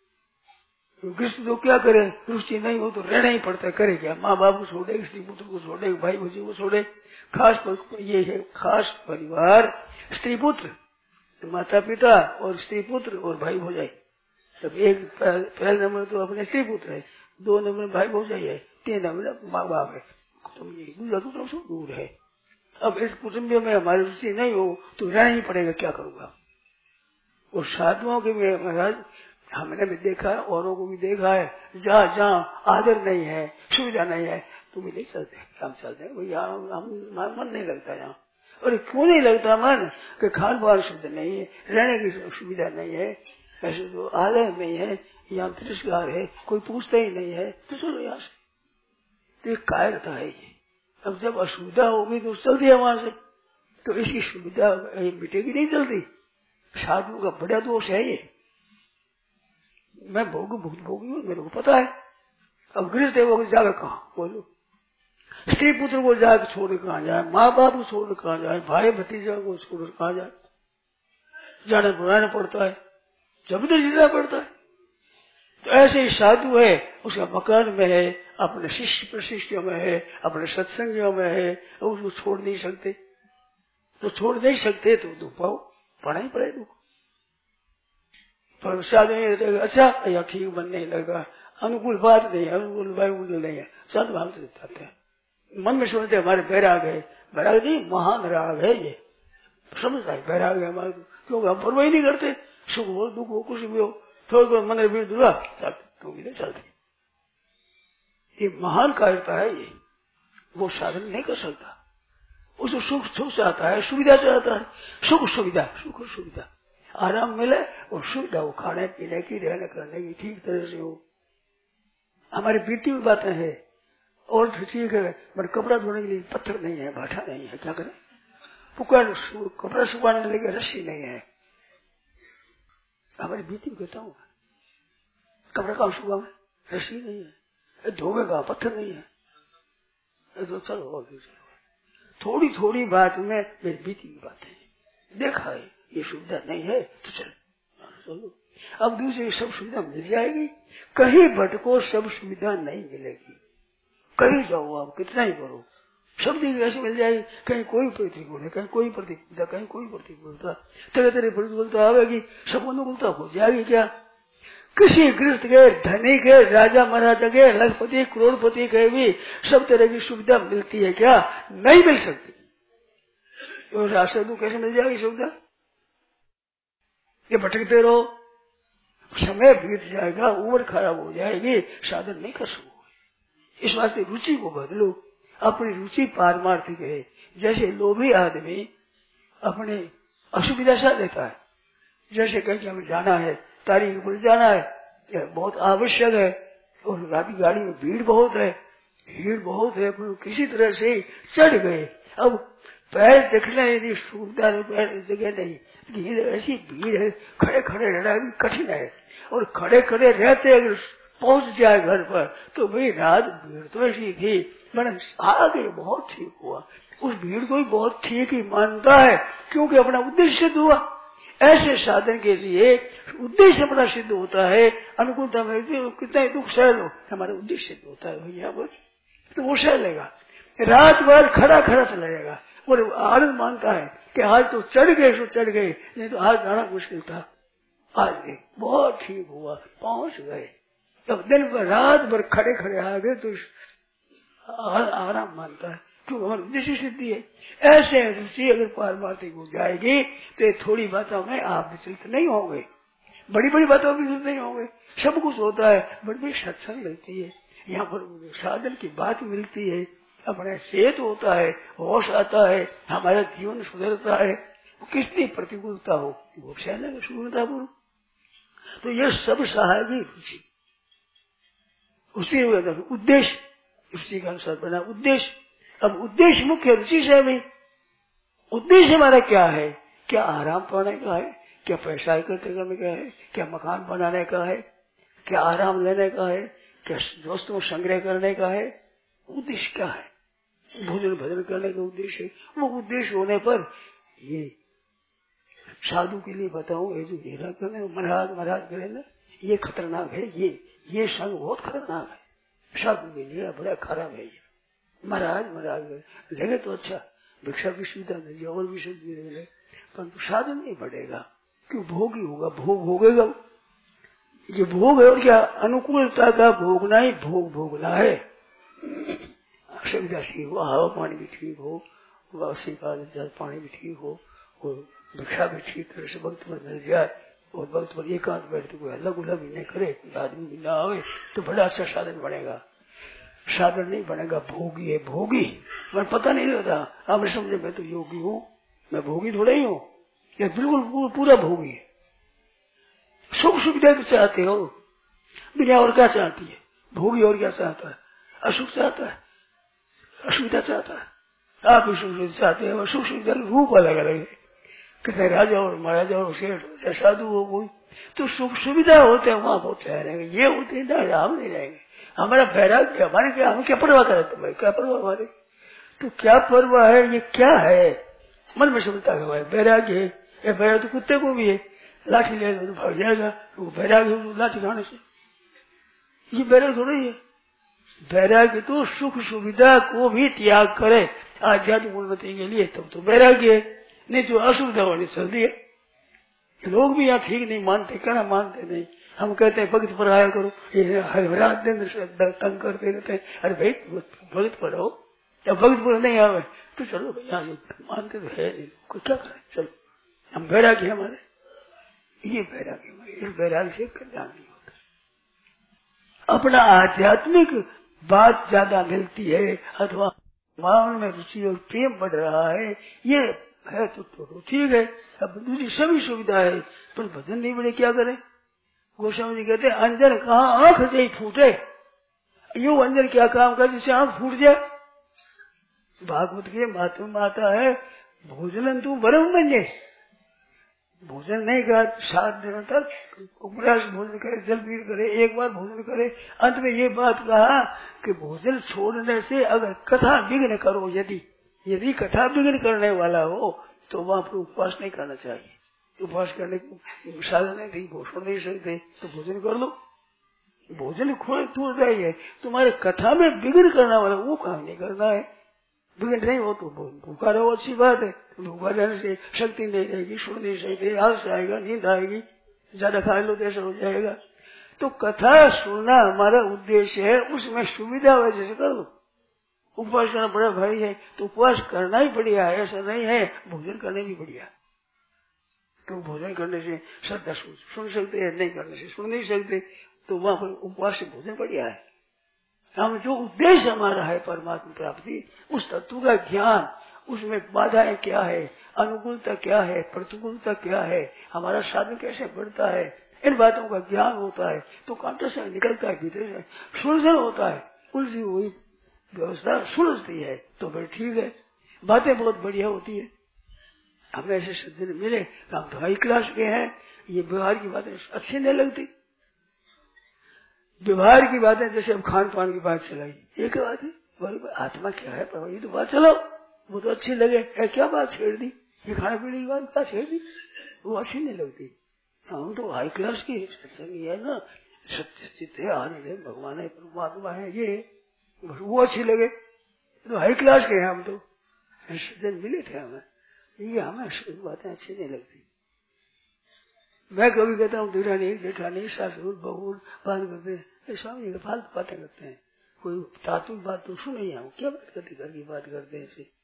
गृहस्थ तो क्या करे, रुचि नहीं हो तो रहना ही पड़ता है, करे क्या, माँ बाप को छोड़े, स्त्री पुत्र को छोड़े, भाई भौजी को छोड़े। खास ये है खास परिवार, स्त्री पुत्र, माता पिता और स्त्री पुत्र और भाई भौजाई। तब एक पहले नंबर तो अपने स्त्री पुत्र है, 2 नंबर भाई भौजाई है, 3 नंबर माँ बाप है। तुम ये दूर तो दूर है। अब इस कुटुंब में हमारी रुचि नहीं हो तो रहना ही पड़ेगा, क्या करूंगा। और साधुओं के में महाराज हमने भी देखा है, औरों को भी देखा है, जहाँ जहाँ आदर नहीं है, सुविधा नहीं है, तुम नहीं चलते, हम चलते हैं भैया, हम मन नहीं लगता यहाँ। और क्यों नहीं लगता मन, कि खान पान शुद्ध नहीं है, रहने की सुविधा नहीं है, ऐसे तो आदर नहीं है, यहाँ तिरस्कार है, कोई पूछता ही नहीं है, तो चलो यहाँ से। तो ये कायरता है ये। अब जब असुविधा होगी तो चलती है वहां से, तो इसकी सुविधा मिटेगी नहीं जल्दी। साधु का बड़ा दोष है ये। मैं भोगी हूँ, मेरे को पता है। अब गृहस्थ को जाकर कहा बोलो, स्त्री पुत्र को जाकर छोड़ कहा जाए, माँ बाप को छोड़ कहा जाए, भाई भतीजा को छोड़ कहा जाए, जाना बुलाना पड़ता है, जब तो जीना पड़ता है। तो ऐसे ही साधु है, उसका मकान में है, अपने शिष्य प्रशिष्यों में है, अपने सत्संगियों में है, उसको छोड़ नहीं सकते। तो छोड़ नहीं सकते तो दुख पाओ, पढ़ा ही पड़े दुख। पर साधु अच्छा या ठीक बनने लगा, अनुकूल बात नहीं है, अनुकूल वायुकूल नहीं है, साधु भाव से जाते हैं। मन में सोचते हमारे बैराग है, बैराग नहीं महान राग है ये, समझता है बैराग है हमारे, क्योंकि हम परवाही नहीं करते, सुख हो दुख हो कुछ भी हो, थोड़ा मंदिर भीड़ दूंगा तो भी नहीं चलती। ये महान कायरता है ये, वो साधन नहीं कर सकता। उसको सुख सुख चाहता है, सुविधा चाहता है, सुख सुविधा, सुख सुविधा, आराम मिले और सुविधा हो, खाने पीने की, रहने करने की ठीक तरह से हो। हमारी बीती हुई बातें हैं और ठीक है, पर कपड़ा धोने के लिए पत्थर नहीं है, भाटा नहीं है, क्या करें? पुकार कपड़ा सुखाने के लिए रस्सी नहीं है। हमारी बीती कहता हूँ, कपड़ा कहाँ सुखावे, रस्सी नहीं है, धोवे का पत्थर नहीं है, तो चलो थोड़ी थोड़ी बात में मेरी बीती हुई बात है, देखा है ये सुविधा नहीं है तो चलो। अब दूसरी सब सुविधा मिल जाएगी, कहीं भटको सब सुविधा नहीं मिलेगी, कहीं जाओ आप कितना ही करो, सब चीज ऐसी मिल जाएगी, कहीं कोई प्रतिकूल है, कहीं कोई प्रतिकूलता, कहीं कोई प्रतिकूलता, तरह तरह प्रतिकूलता आवेगी, सब अनुकूलता हो जाएगी। क्या किसी गृहस्थ के, धनी के, राजा महाराजा के, लखपति करोड़पति के भी सब तरह की सुविधा मिलती है क्या? नहीं मिल सकती। तो रास्ते को कैसे मिल जाएगी सुविधा? ये भटकते रहो, समय बीत जाएगा, उम्र खराब हो जाएगी, साधन नहीं कर सकोगे। इस वास्ते रुचि को बदलो, अपनी रुचि पारमार्थिक है। जैसे लोभी आदमी अपने असुविधा से लेता है, जैसे कहीं हमें जाना है, तारीख पर जाना है, बहुत आवश्यक है, और रात की गाड़ी में भीड़ बहुत है, किसी तरह से चढ़ गए, अब पैर देखना यदि सुविधा जगह नहीं, ऐसी भीड़ है, खड़े खड़े रहना भी कठिन है, और खड़े खड़े रहते अगर पहुंच जाए घर पर तो भाई रात भीड़ तो ऐसी थी, मैंने आगे बहुत ठीक हुआ, उस भीड़ को भी बहुत ठीक ही मानता है, क्योंकि अपना उद्देश्य सिद्ध हुआ। ऐसे साधन के लिए उद्देश्य अपना सिद्ध होता है, अनुकूलता में कितना दुख सह लो, हमारा उद्देश्य सिद्ध होता है भैया, बस तो वो सह लेगा, रात भर खड़ा खड़ा चला जाएगा, और आनंद मानता है कि आज तो चढ़ गए सो चढ़ गए, नहीं तो आज जाना मुश्किल था, आज गए, बहुत ठीक हुआ, पहुंच गए। जब दिन भर रात भर खड़े खड़े आ गए तो आराम मानता है, क्योंकि हमारी उद्देश्य सिद्धि है। ऐसे रुचि अगर पारमार्थिक हो जाएगी तो थोड़ी बातों में आप विचलित नहीं होंगे, बड़ी बड़ी बातों में विचलित नहीं होंगे, सब कुछ होता है, बड़ी बड़ी सत्संग मिलती है, यहाँ पर साधन की बात मिलती है, अपने सेहत होता है, होश आता है, हमारा जीवन सुधरता है, कितनी प्रतिकूलता हो वो सहने सुधरता बोलो, तो यह सब सहायक रुचि, उसी उद्देश्य रुचि के अनुसार बना उद्देश्य। अब उद्देश्य मुख्य रुचि से भी, उद्देश्य हमारा क्या है? क्या आराम पाने का है, क्या पैसा इकट्ठा करने का है, क्या मकान बनाने का है, क्या आराम लेने का है, क्या दोस्तों संग्रह करने का है, उद्देश्य क्या है? भोजन भजन करने का उद्देश्य, वो उद्देश्य होने पर ये साधु के लिए बताऊं, ये जो घेरा करने महाराज करे ना, ये खतरनाक है, ये संग बहुत खतरनाक है, साधु के लिए बड़ा खराब है ये। महाराज लगे तो अच्छा, भिक्षा की सुविधा दीजिए और भी सुविधा मिले, परंतु साधन नहीं बढ़ेगा, क्यों? भोग ही होगा, भोग भोगेगा, ये भोग है, और क्या अनुकूलता का भोगना ही भोगना है। सुविधा ठीक हो, हवा पानी भी ठीक हो, वासी का पानी भी ठीक हो, और भिक्षा भी ठीक तरह से वक्त पर मिल जाए, और वक्त पर एकांत बैठते कोई अलग उलग भी नहीं करे, कोई आदमी भी ना आवे, तो बड़ा अच्छा साधन बनेगा। साधन नहीं बनेगा, भोगी है, भोगी मैं पता नहीं रहता, आपने समझे मैं तो योगी हूँ, मैं भोगी थोड़ा ही हूँ, या बिल्कुल पूरा भोगी है। सुख सुविधा तो चाहते हो, दुनिया और क्या चाहती है? भोगी और क्या चाहता है? असुख चाहता है, असुविधा चाहता है। आप भी सुख सुविधा चाहते हैं, सुख सुविधा के रूप अलग अलग है, कितने राजा और महाराजा और सेठ हो, साधु हो, कोई तो सुख सुविधा होते हैं, वहां बहुत रहेंगे, ये होते ना, हम नहीं रहेंगे। हमारा वैराग्य, हमारे क्या, हम क्या परवाह करें तुम्हें, क्या परवाह हमारे, तो क्या परवाह है, ये क्या है? मन में समझता है वैराग्य है, ये वैराग्य तो कुत्ते को भी है, लाठी ले तो भाग जाएगा, तो वैराग्य लाठी खाने से, ये वैराग्य थोड़ा ही है। वैराग्य तो सुख सुविधा को भी त्याग करे आध्यात्मिक उन्नति के लिए, तब तो वैराग्य है, नहीं तो असुविधा होनी चलती है। लोग भी यहाँ ठीक नहीं मानते, कहना मानते नहीं, हम कहते हैं भक्त पर आया करो, ये रात दिन तंग करते रहते हैं, अरे भाई भक्त पर आओ, या भक्त पर नहीं आवे तो चलो भाई, यहाँ मानते तो है नहीं, कोई क्या करे, चलो हम वैराग्य हमारे, ये वैराग्य, इस वैराग्य से कल्याण नहीं होता। अपना आध्यात्मिक बात ज्यादा मिलती है, अथवा मामले में रुचि और प्रेम बढ़ रहा है, ये है तो ठीक है। अब दूसरी सभी सुविधा है, पर भजन नहीं बढ़े क्या करे। गोस्वामी जी कहते अंजन कहाँ आंख से फूटे, यो अंजन क्या काम कर जिससे आंख फूट जाए। भागवत के माता माता है भोजन तू वरम बन जाए, भोजन नहीं कर 7 दिनों तक उपवास भोजन करे, जल पीट करे, एक बार भोजन करे। अंत में ये बात कहा कि भोजन छोड़ने से अगर कथा विघ्न करो, यदि कथा विघ्न करने वाला हो तो वहां पर उपवास नहीं करना चाहिए। उपवास करने की साधन नहीं थी, भोषण नहीं सकते तो भोजन कर लो। भोजन खोल तोड़ जाइए, तुम्हारे कथा में विघ्न करने वाला वो काम नहीं करना है। विघ्न नहीं हो तो भूखा रहो, अच्छी बात है। भूखा रहने से शक्ति नहीं रहेगी, सुन नहीं सकते, आलस आएगा, नींद आएगी, ज्यादा खा लो तो ऐसा हो जाएगा। तो कथा सुनना हमारा उद्देश्य है, उसमें सुविधा वजह से कर लो। उपवास करना बड़ा भारी है तो उपवास करना ही बढ़िया है, ऐसा नहीं है भोजन करने भी बढ़िया। क्योंकि भोजन करने से श्रद्धा सुन सकते हैं, नहीं करने से सुन नहीं सकते, तो वहां पर उपवास से भोजन बढ़िया है। हम जो उद्देश्य हमारा है परमात्मा प्राप्ति, उस तत्व का ज्ञान, उसमें बाधाएं क्या है, अनुकूलता क्या है, प्रतिकूलता क्या है, हमारा साधन कैसे बढ़ता है, इन बातों का ज्ञान होता है तो कंठ से निकलता है, भीतर से सुलझन होता है, उलझी हुई व्यवस्था सुलझती है तो फिर ठीक है, बातें बहुत बढ़िया होती है। हमें ऐसे सज्जन मिले, हम तो हाई क्लास के हैं, ये व्यवहार की बातें अच्छी नहीं लगती। व्यवहार की बातें जैसे अब खान पान की बात चलाई, ये क्या बात है, आत्मा क्या है, पर ये तो बात चलाओ, वो तो अच्छी लगे, क्या बात छेड़ दी, ये खाने पीने की बात क्या छेड़ दी, वो अच्छी नहीं लगती। हम तो हाई क्लास की सत्संगी है ना, सत्य चित्त है, आनंद है, भगवान है, परमात्मा है, ये वो अच्छी लगे तो हाई क्लास के हैं हम। तो सज्जन मिले थे हमें, ये हमें बातें अच्छी नहीं लगती। मैं कभी कहता हूँ दुरानी जेठानी सासुर बहू बात करते हैं, स्वामी जी फालतू बातें करते हैं, कोई तात्विक बात तो सुन नहीं, हम क्या बात करते, घर की बात करते हैं ऐसे।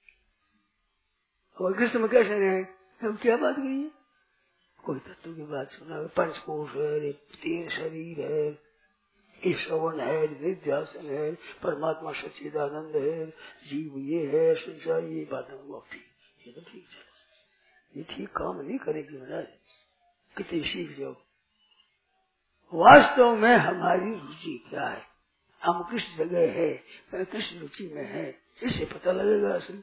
और कृष्ण में कैसे रहे, हम क्या बात करी है, कोई तत्व की बात सुना, पंचकोश है, 3 शरीर है, ईश्वन है, निध्यासन है, परमात्मा सच्चिदानंद है, जीव ये है, संसार ये बातें ठीक, ये तो ठीक है, ये ठीक काम नहीं करेगी महाराज, कितनी सीख जाओ। वास्तव में हमारी रुचि क्या है, हम किस जगह है, किस रुचि में है, इससे पता लगेगा असली।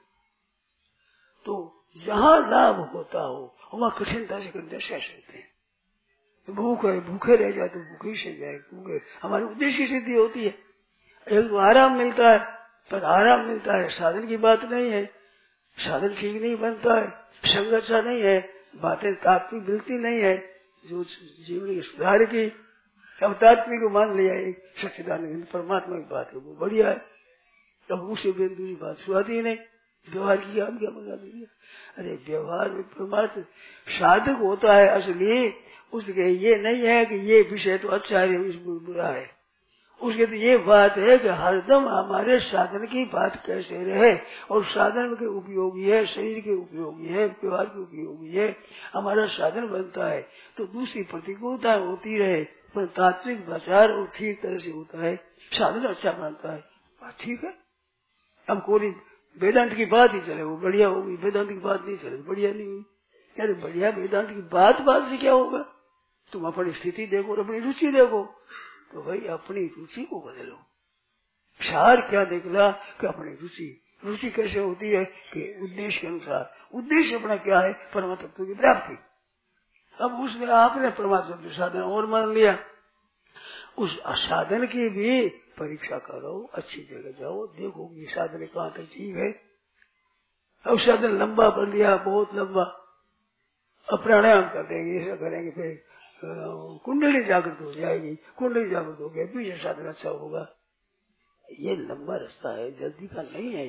तो जहाँ लाभ होता हो वहाँ कठिनता से करते सह सकते हैं। भूख है, भूखे रह जाए तो भूखे से जाए, भूखे हमारे उद्देश्य की सिद्धि होती है। एक तो आराम मिलता है, पर आराम मिलता है, साधन की बात नहीं है, साधन ठीक नहीं बनता है, संग अच्छा नहीं है, बातें तात्विक मिलती नहीं है, जो जीवन की सुधार की। अब तात्विक को मान लिया एक सच्चिदानंद परमात्मा की बात है, वो बढ़िया है, अब उसे बिंदु की बात सुहाती नहीं, व्यवहार की हम क्या बता दीजिए। अरे व्यवहार में परमात्मा साधक होता है असली, उसके ये नहीं है कि ये विषय तो अच्छा है, इसमें बुरा है, उसके तो ये बात है कि हरदम हमारे साधन की बात कैसे रहे, और साधन के उपयोगी है, शरीर के उपयोगी है, व्यवहार के उपयोगी है, हमारा साधन बनता है तो दूसरी प्रतिकूलता होती रहे, पर तात्विक विचार और ठीक तरह से होता है, साधन अच्छा बनता है, बात ठीक है। अब कोई वेदांत की बात ही चले वो बढ़िया होगी, वेदांत की बात नहीं चले बढ़िया नहीं हुई। यार बढ़िया वेदांत की बात से क्या होगा, तुम अपनी स्थिति देखो और अपनी रुचि देखो, तो भाई अपनी रुचि को बदलो। सार क्या निकला कि अपनी रुचि कैसे होती है कि उद्देश्य के अनुसार, उद्देश्य अपना क्या है, परमात्मा तत्व की प्राप्ति। अब उसमें आपने परमात्मा के साधन और मान लिया, उस साधन की भी परीक्षा करो, अच्छी जगह जाओ, देखो ये साधन कहाँ तक ठीक है। अब साधन लंबा कर लिया, बहुत लंबा, अब प्राणायाम कर देंगे, ऐसा करेंगे, फिर कुंडली जागृत हो जाएगी, कुंडली जागृत हो गया पीछे साधन अच्छा होगा। ये लंबा रास्ता है, जल्दी का नहीं है।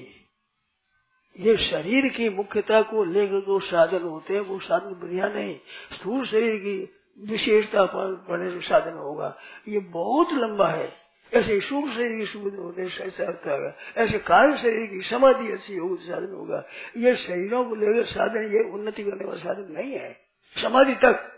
ये शरीर की मुख्यता को लेकर जो साधन होते हैं वो साधन बढ़िया नहीं, स्थूल शरीर की विशेषता पढ़ने से साधन होगा, ये बहुत लंबा है। ऐसे सूक्ष्म शरीर की सुविधा होते हैं, ऐसे कार्य शरीर की समाधि अच्छी होगी साधन होगा। ये शरीरों को लेकर साधन ये उन्नति करने वाला साधन नहीं है। समाधि तक,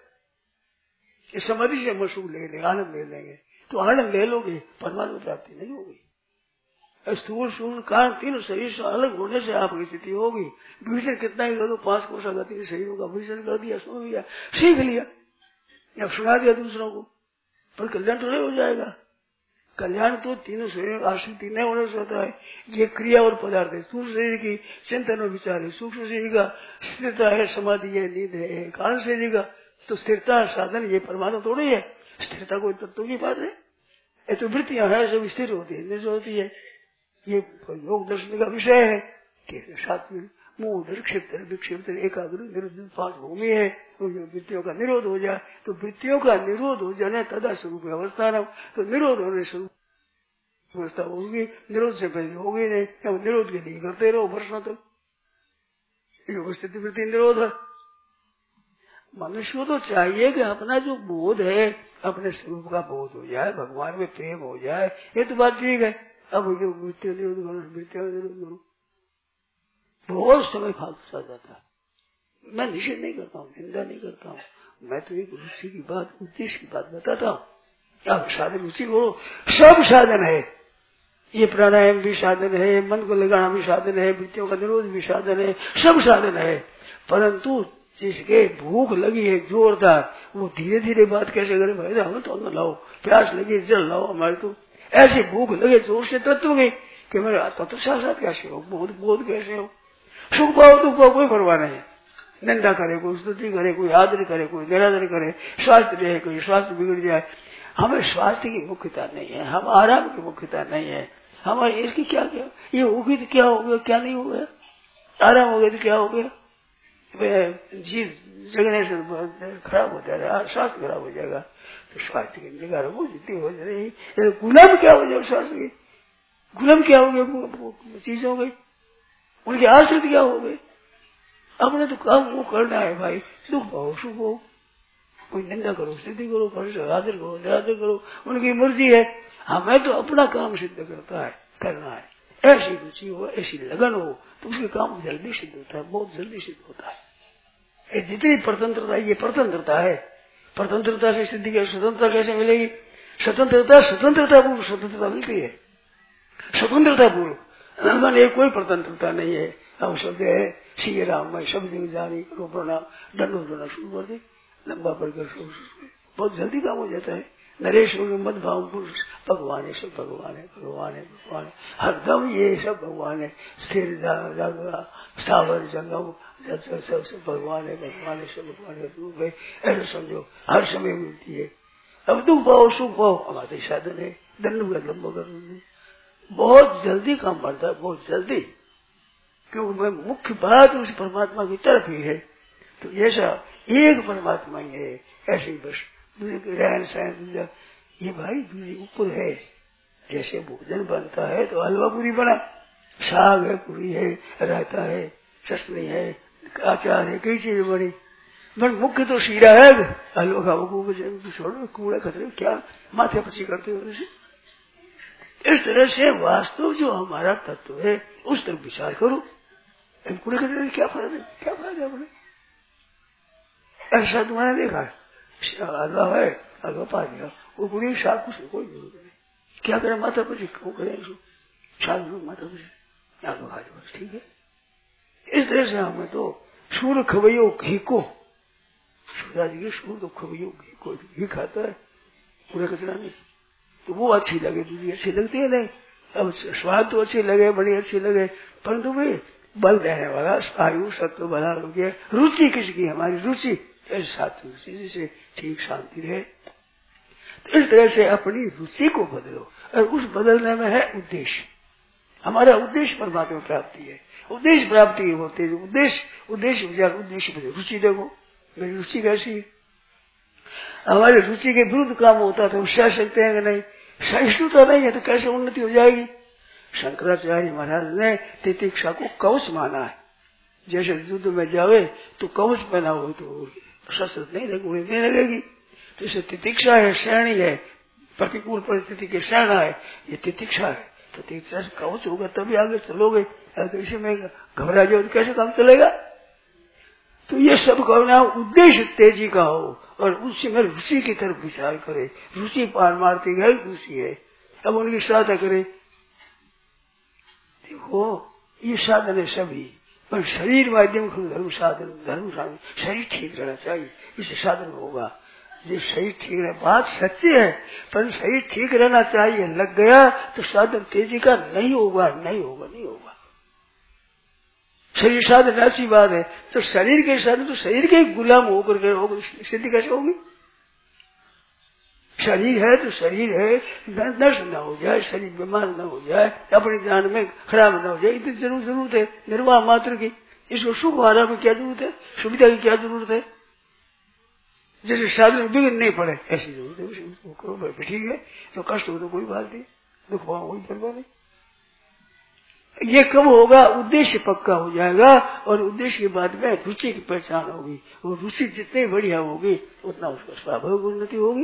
इस समाधि से हम सुख ले लेंगे, आनंद ले लेंगे, तो आनंद ले लोगे, परमात्मा प्राप्ति नहीं होगी। स्थूल सूक्ष्म कारण तीनों शरीर से अलग होने से आपकी स्थिति होगी। भीषण कितना ही कर दो 5 कोष गति शरीरों का भीषण कर दिया, सुन लिया, सीख लिया या सुना दिया दूसरों को, पर कल्याण तो नहीं हो जाएगा। कल्याण तो तीनों शरीर आश्रिति नहीं होने से होता है। ये क्रिया और पदार्थ है। स्थूल शरीर की चिंतन और विचार है, सूक्ष्म शरीर का स्थिरता है, समाधि है, नींद है। कारण शरीर का तो स्थिरता साधन, ये परमात्मा थोड़ी है। स्थिरता कोई तत्व की बात है। ये तो वृत्तियां है, सब स्थिर होती है, निर्जल होती है। ये योग दर्शन का विषय है कि साथ में मूढ़ क्षेत्र विक्षेत्र एकाग्र निरुद्ध 5 भूमि है। तो वृत्तियों का निरोध हो जाए, तो वृत्तियों का निरोध हो जाने तदा स्वरूप अवस्था न, तो निरोध होने स्वरूप अवस्था होगी। निरोध से पहले होगी नहीं, क्या निरोध के लिए करते रहो वर्षों तक। स्थित वृत्ति निरोध है। मनुष्य को तो चाहिए कि अपना जो बोध है, अपने स्वरूप का बोध हो जाए, भगवान में प्रेम हो जाए, ये तो बात ठीक है। अब वृत्तियों निरोध करो, बहुत समय फालतू जाता है। मैं निषेध नहीं करता हूँ, निंदा नहीं करता हूँ, मैं तो एक रुचि की बात, उद्देश्य की बात बताता हूँ। अब साधन रुचि करो, सब साधन है। ये प्राणायाम भी साधन है, मन को लगाना भी साधन है, वृत्तियों का निरोध भी साधन है, सब साधन है। परंतु जिसके भूख लगी है जोरदार, वो धीरे धीरे बात कैसे करे, भाई हमें तो न लाओ, प्यास लगी जल लाओ हमारे, तो ऐसी भूख लगे जोर से तत्व गई कि मेरे तत्व साक्षात कैसे हो, बोध कैसे हो। सुख पाओ दुख पाओ कोई परवाह नहीं। निंदा करे कोई, स्तुति करे कोई, आदर करे कोई, निरादर करे, स्वास्थ्य रहे कोई, स्वास्थ्य बिगड़ जाए। हमें स्वास्थ्य की मुख्यता नहीं है, हम आराम की मुख्यता नहीं है। हमारे इसकी क्या क्या, ये होगी तो क्या हो गया, क्या नहीं हो गया, आराम हो गया तो क्या हो गया। जीव जगने से खराब हो जाएगा, स्वास्थ्य खराब हो जाएगा। तो स्वास्थ्य की जगह रखो जितनी हो जाए। गुलाम क्या हो जाए स्वास्थ्य की, गुलाम क्या हो गए चीज हो गई, उनके आश्रित क्या हो गए। अपने तो काम वो करना है भाई, दुख पाओ सुख हो, कोई निंदा करो, स्तुति करो, आदर करो, निरादर करो, उनकी मर्जी है। हमें तो अपना काम सिद्ध करना है। ऐसी रुचि हो, ऐसी लगन हो, तो उसके काम जल्दी सिद्ध होता है, बहुत जल्दी सिद्ध होता है। जितनी स्वतंत्रता, ये स्वतंत्रता है। स्वतंत्रता से सिद्धि की स्वतंत्रता कैसे मिलेगी। स्वतंत्रता पूर्व स्वतंत्रता मिलती है। स्वतंत्रता पूर्व मैंने कोई स्वतंत्रता नहीं है। अब शब्द है श्री राम मैं शब्द जानी करो प्रणाम, दंडो देना शुरू कर दे, लंबा पढ़कर बहुत जल्दी काम हो जाता है। नरेश मत भाव पुरुष भगवान है, सब भगवान है, भगवान है, भगवान है, हरदम ये सब भगवान है। स्थिर जागरा स्थावर जंगम सब भगवान है, भगवान है, सब भगवान है, रूप है, ऐसा समझो हर समय मिलती है। अब दुख पाओ सुख पाओ हमारे साधन है, दंड का लंबा कर बहुत जल्दी काम बढ़ता है, बहुत जल्दी। क्योंकि मैं मुख्य बात उस परमात्मा की तरफ ही है। तो ऐसा एक परमात्मा ही है, ऐसे ही बस दूसरे रहन सहन दूसरा ये भाई दूसरी ऊपर है। जैसे भोजन बनता है तो हलवा पूरी बना, साग है, पूरी है, रायता है, चटनी है, अचार है, कई चीजें बनी। पर मुख्य तो शीरा है, हलवा खाओ छोड़ो, कूड़ा कचरे क्या माथे पची करते हो। इस तरह से वास्तव जो हमारा तत्व है उस तरफ विचार करो। कूड़े कचरे क्या फर्क है, क्या फर्क है अपने। ऐसा तुम्हारा देखा है, हलवा है, हलवा पा दिया, वो पूरी साग कुछ कोई जरूरत नहीं। क्या करें माथा पची क्यों करें, साग माथा पची हलवा खा लो, ठीक है। इस तरह से हमें तो सूर्य खवैयो घी को, सूर्य जी के सूर्य तो खवैयो घी को, घी खाता है पूरा कचरा नहीं, तो वो अच्छी लगे, दूसरी अच्छी लगती है नहीं। अब स्वाद तो अच्छी लगे, बड़ी अच्छी लगे, परंतु भाई बल देने वाला आयु सत्व बना हो गया। रुचि किसकी, हमारी रुचि साथ रुचि जिसे ठीक शांति रहे। तो इस तरह से अपनी रुचि को बदलो, और उस बदलने में है उद्देश्य। हमारा उद्देश्य परमात्मा प्राप्ति है। उद्देश्य प्राप्ति होते है, उद्देश्य रुचि देखो मेरी रुचि कैसी है। हमारी रुचि के विरुद्ध काम होता तो सह सकते हैं कि नहीं, सहिष्णुता नहीं है तो कैसे उन्नति हो जाएगी। शंकराचार्य महाराज ने तितिक्षा को कवच माना है। जैसे युद्ध में जावे तो कवच पहना हो तो शस्त्र नहीं लगेगी। तो इसे तितिक्षा है, श्रेणी है, प्रतिकूल परिस्थिति के शरण है, ये तितिक्षा है। तो तितिक्षा से कवच होगा तभी आगे चलोगे, अगर इसी में घबरा जाओ तो कैसे काम चलेगा। तो ये सब करना उद्देश्य तेजी का हो, और उससे में रुचि की तरफ विचार करे। रुचि पारमार्थिक है, रुचि है। अब उनकी सहायता करे, देखो ये साधन है सभी, पर शरीर माध्यम धर्म साधन शरीर ठीक रहना चाहिए, इससे साधन होगा। ये शरीर ठीक रहे, बात सच्ची है, पर शरीर ठीक रहना चाहिए, लग गया तो साधन तेजी का नहीं होगा। शरीर साधन ऐसी बात है, तो शरीर के साधन तो शरीर के गुलाम होकर के होगी, सिद्धि कैसे होगी? शरीर है तो शरीर है, नष्ट न हो जाए, शरीर बीमार न हो जाए, अपनी जान में खराब न हो जाए, इतनी जरूरत है निर्वाह मात्र की। इसको सुख आराम में क्या जरूरत है, सुविधा की क्या जरूरत है? जैसे साधन बिगड़ नहीं पड़े ऐसी जरूरत है, करो भाई ठीक है, तो कष्ट हो तो कोई बात नहीं, दुख हुआ कोई परवाह नहीं। ये कब होगा? उद्देश्य पक्का हो जाएगा, और उद्देश्य के बाद में रुचि की पहचान होगी, और रुचि जितनी बढ़िया होगी उतना उसका स्वाभाविक उन्नति होगी।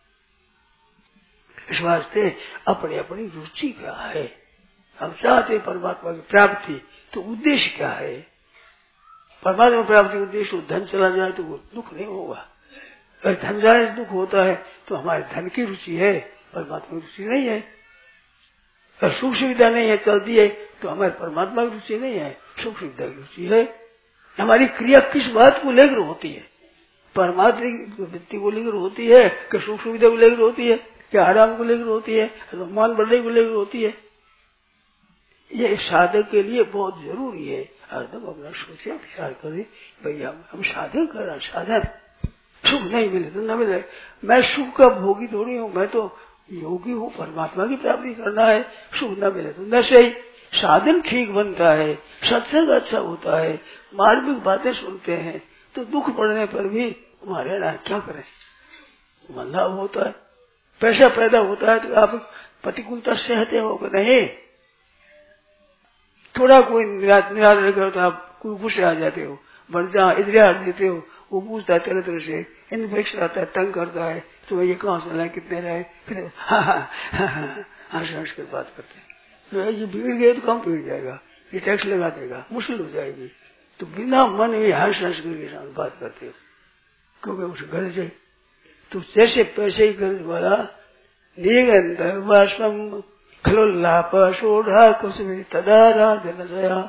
इस वास्ते अपनी अपनी रुचि क्या है, हम चाहते परमात्मा की प्राप्ति, तो उद्देश्य क्या है? परमात्मा प्राप्ति उद्देश्य धन चला जाए तो वो दुख नहीं होगा, अगर धन जाए दुख होता है तो हमारे धन की रुचि है, परमात्मा की रुचि नहीं है। अगर सुख सुविधा नहीं है, चलती है, तो हमारे परमात्मा की रुचि नहीं है, सुख सुविधा की रुचि है। हमारी क्रिया किस बात को लेकर होती है? परमात्मा की वृत्ति को लेकर होती है, कि सुख सुविधा को लेकर होती है, क्या आराम को लेकर होती है, मान बढ़ने को लेकर होती है? ये साधक के लिए बहुत जरूरी है। हरदम अपना सोचे, विचार करे, भाई हम साधन कर रहे, साधन सुख नहीं मिले तो न मिले, मैं सुख का भोगी थोड़ी हूँ, मैं तो योगी हूँ, परमात्मा की प्राप्ति करना है, सुख न मिले तो न सही। साधन ठीक बनता है, सत्संग अच्छा होता है, मार्मिक बातें सुनते हैं, तो दुख पड़ने पर भी हमारे ना क्या करें, मन लाभ होता है, पैसा पैदा होता है, तो आप प्रतिकूलता सहते हो कि नहीं? थोड़ा कोई निरादर करो तो आप कोई गुस्से आ जाते हो, बन जा इधर हट देते हो, वो पूछता है तरह तरह से, इन्फेक्शन आता है, तंग करता है, तो ये कहाँ से लाए, कितने रहे, फिर हंस कर बात करते हैं, तो ये बिगड़ गया तो कम बिगड़ जाएगा, ये टैक्स लगा देगा, मुश्किल हो जाएगी, तो बिना मन में हंस करके साथ बात करते हो, क्योंकि उसे घर से तो जैसे पैसे ही कर्ज वाला निरंतर वाष्पम खलोल्लापशोढ़ा कुसुमे तदाराधनया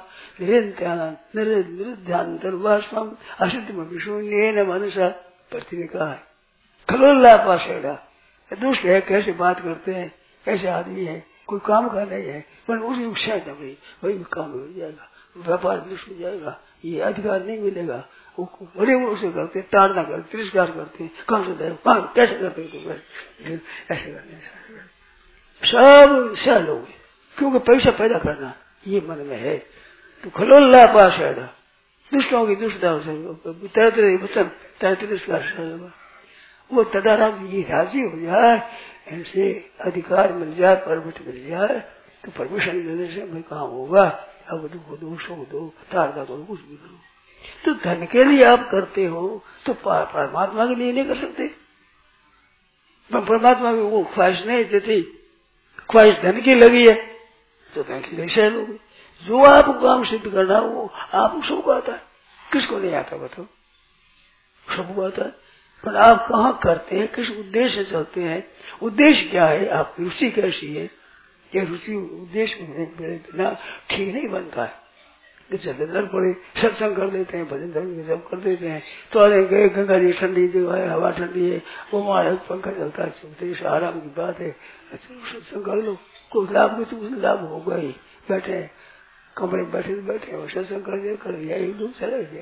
निरंतर वाष्पम अशुद्धम विशून्येन मनसा। पति ने कहा है खलोल्लापशोढ़ा, दुष्ट है, कैसे बात करते हैं, कैसे आदमी है, कोई काम का नहीं है, पर उसकी उत्साह न गई, वही काम हो जाएगा, व्यापार दुष्ट हो जाएगा, ये अधिकार नहीं मिलेगा, बड़े उसे करते, ताड़ना करते, तिरस्कार करते, कहाँ से दे, कैसे करते तो ऐसे करने सब सह लोगे, क्योंकि पैसा पैदा करना ये मन में है। तो खलोल्ला पास है, दुष्टों की दुष्टता वचन तिरस्कार, वो तदाराम ये राजी हो जाए, ऐसे अधिकार मिल जाए, परमिट मिल जाए, तो परमिशन देने से भाई काम होगा, अब दुख दो, सुख दो, ताड़ना दो, कुछ भी करो। तो धन के लिए आप करते हो तो परमात्मा के लिए नहीं कर सकते? परमात्मा की वो ख्वाहिश नहीं देती, ख्वाहिश धन की लगी है तो धन की लिए लोगे। जो आपको काम सिद्ध करना वो आपको सबको आता है, किसको नहीं आता बताओ? सबको आता है, पर आप कहाँ करते हैं, किस उद्देश्य से चलते हैं, उद्देश्य क्या है, आपकी रुचि कैसी है? ये रुचि उद्देश्य बिना ठीक नहीं बनता है। जल पड़े सत्संग कर देते हैं, भजन धर्म सब कर देते हैं, तो अरे गए गंगा जी ठंडी जगह है, हवा ठंडी है, वो हमारा पंखा चलता है, चलते आराम की बात है, सत्संग कर लो, कोई लाभ नहीं तो लाभ होगा ही, बैठे कमरे में बैठे और सत्संग कर दिया एक दो चला गया।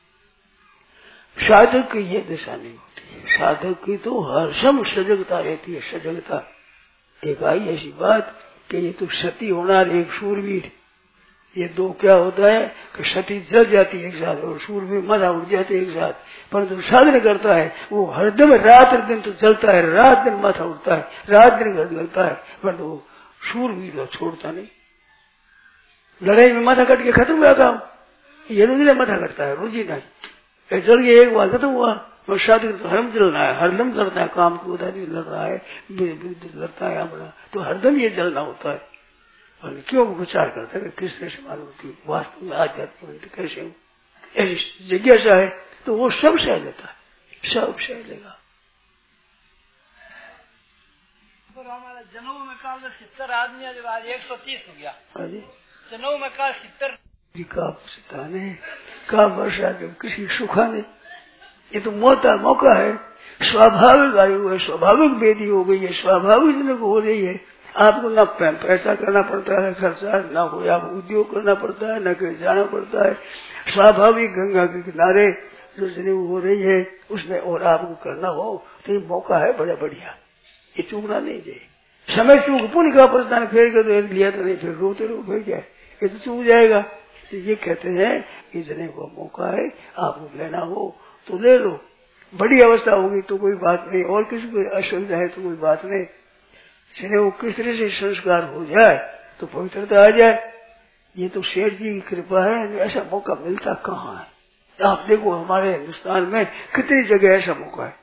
साधक की ये दशा नहीं होती है, साधक की तो हर समय सजगता रहती है, सजगता। एक आई ऐसी बात कि ये तो सती होना एक शूरवीर, ये दो क्या होता है कि सती जल जाती है एक साथ और सूर में मजा उठ जाते एक साथ, परंतु तो साधन करता है वो हरदम रात दिन तो चलता है, रात दिन माथा उठता है, रात दिन घर लगता है, परंतु वो सूर भी तो छोड़ता नहीं। लड़ाई में माथा कट के खत्म हुआ काम, ये रोजी माथा कटता है, रोजी नहीं, जल गया एक बार खत्म हुआ, और साधन तो हरदम जलना है, हरदम जलता है, काम को लड़ रहा है, लड़ता है अपना, तो हरदम ये जलना होता है। और क्यों विचार करते हैं किस तरह से मालूम होती वास्तव में आ जाती है, तो कैसे ऐसी जिज्ञासा है तो वो सब सह लेता है, सब सह लेगा। हमारा जन्मों में काम 70 आदमी, आज 130 हो गया। जनेऊ में का सितर का सिताने का वर्षा जब किसी सुखा ने, ये तो मौका है, स्वाभाविक आयु है, स्वाभाविक बेदी हो गई है, स्वाभाविक जनक हो रही है। आपको ना पैसा करना पड़ता है खर्चा, ना कोई आप उद्योग करना पड़ता है, ना कहीं जाना पड़ता है। स्वाभाविक गंगा के किनारे जो जनेऊ हो रही है उसमें और आपको करना हो तो ये मौका है बड़ा बढ़िया, ये चूकना नहीं दे। समय चूक पुण्य का प्रस्थान फेर कर तो लिया तो नहीं, फिर रोते रहो फिर क्या, ये तो चूक जाएगा। तो ये कहते हैं कि जनेऊ का मौका है, आपको लेना हो तो ले लो, बड़ी अवस्था होगी तो कोई बात नहीं, और किसी को असुविधा है तो कोई बात नहीं। जनेऊ किस तरह से संस्कार हो जाए तो पवित्रता आ जाए। ये तो शेर जी की कृपा है, ऐसा मौका मिलता कहाँ है। आप देखो हमारे हिंदुस्तान में कितनी जगह ऐसा मौका है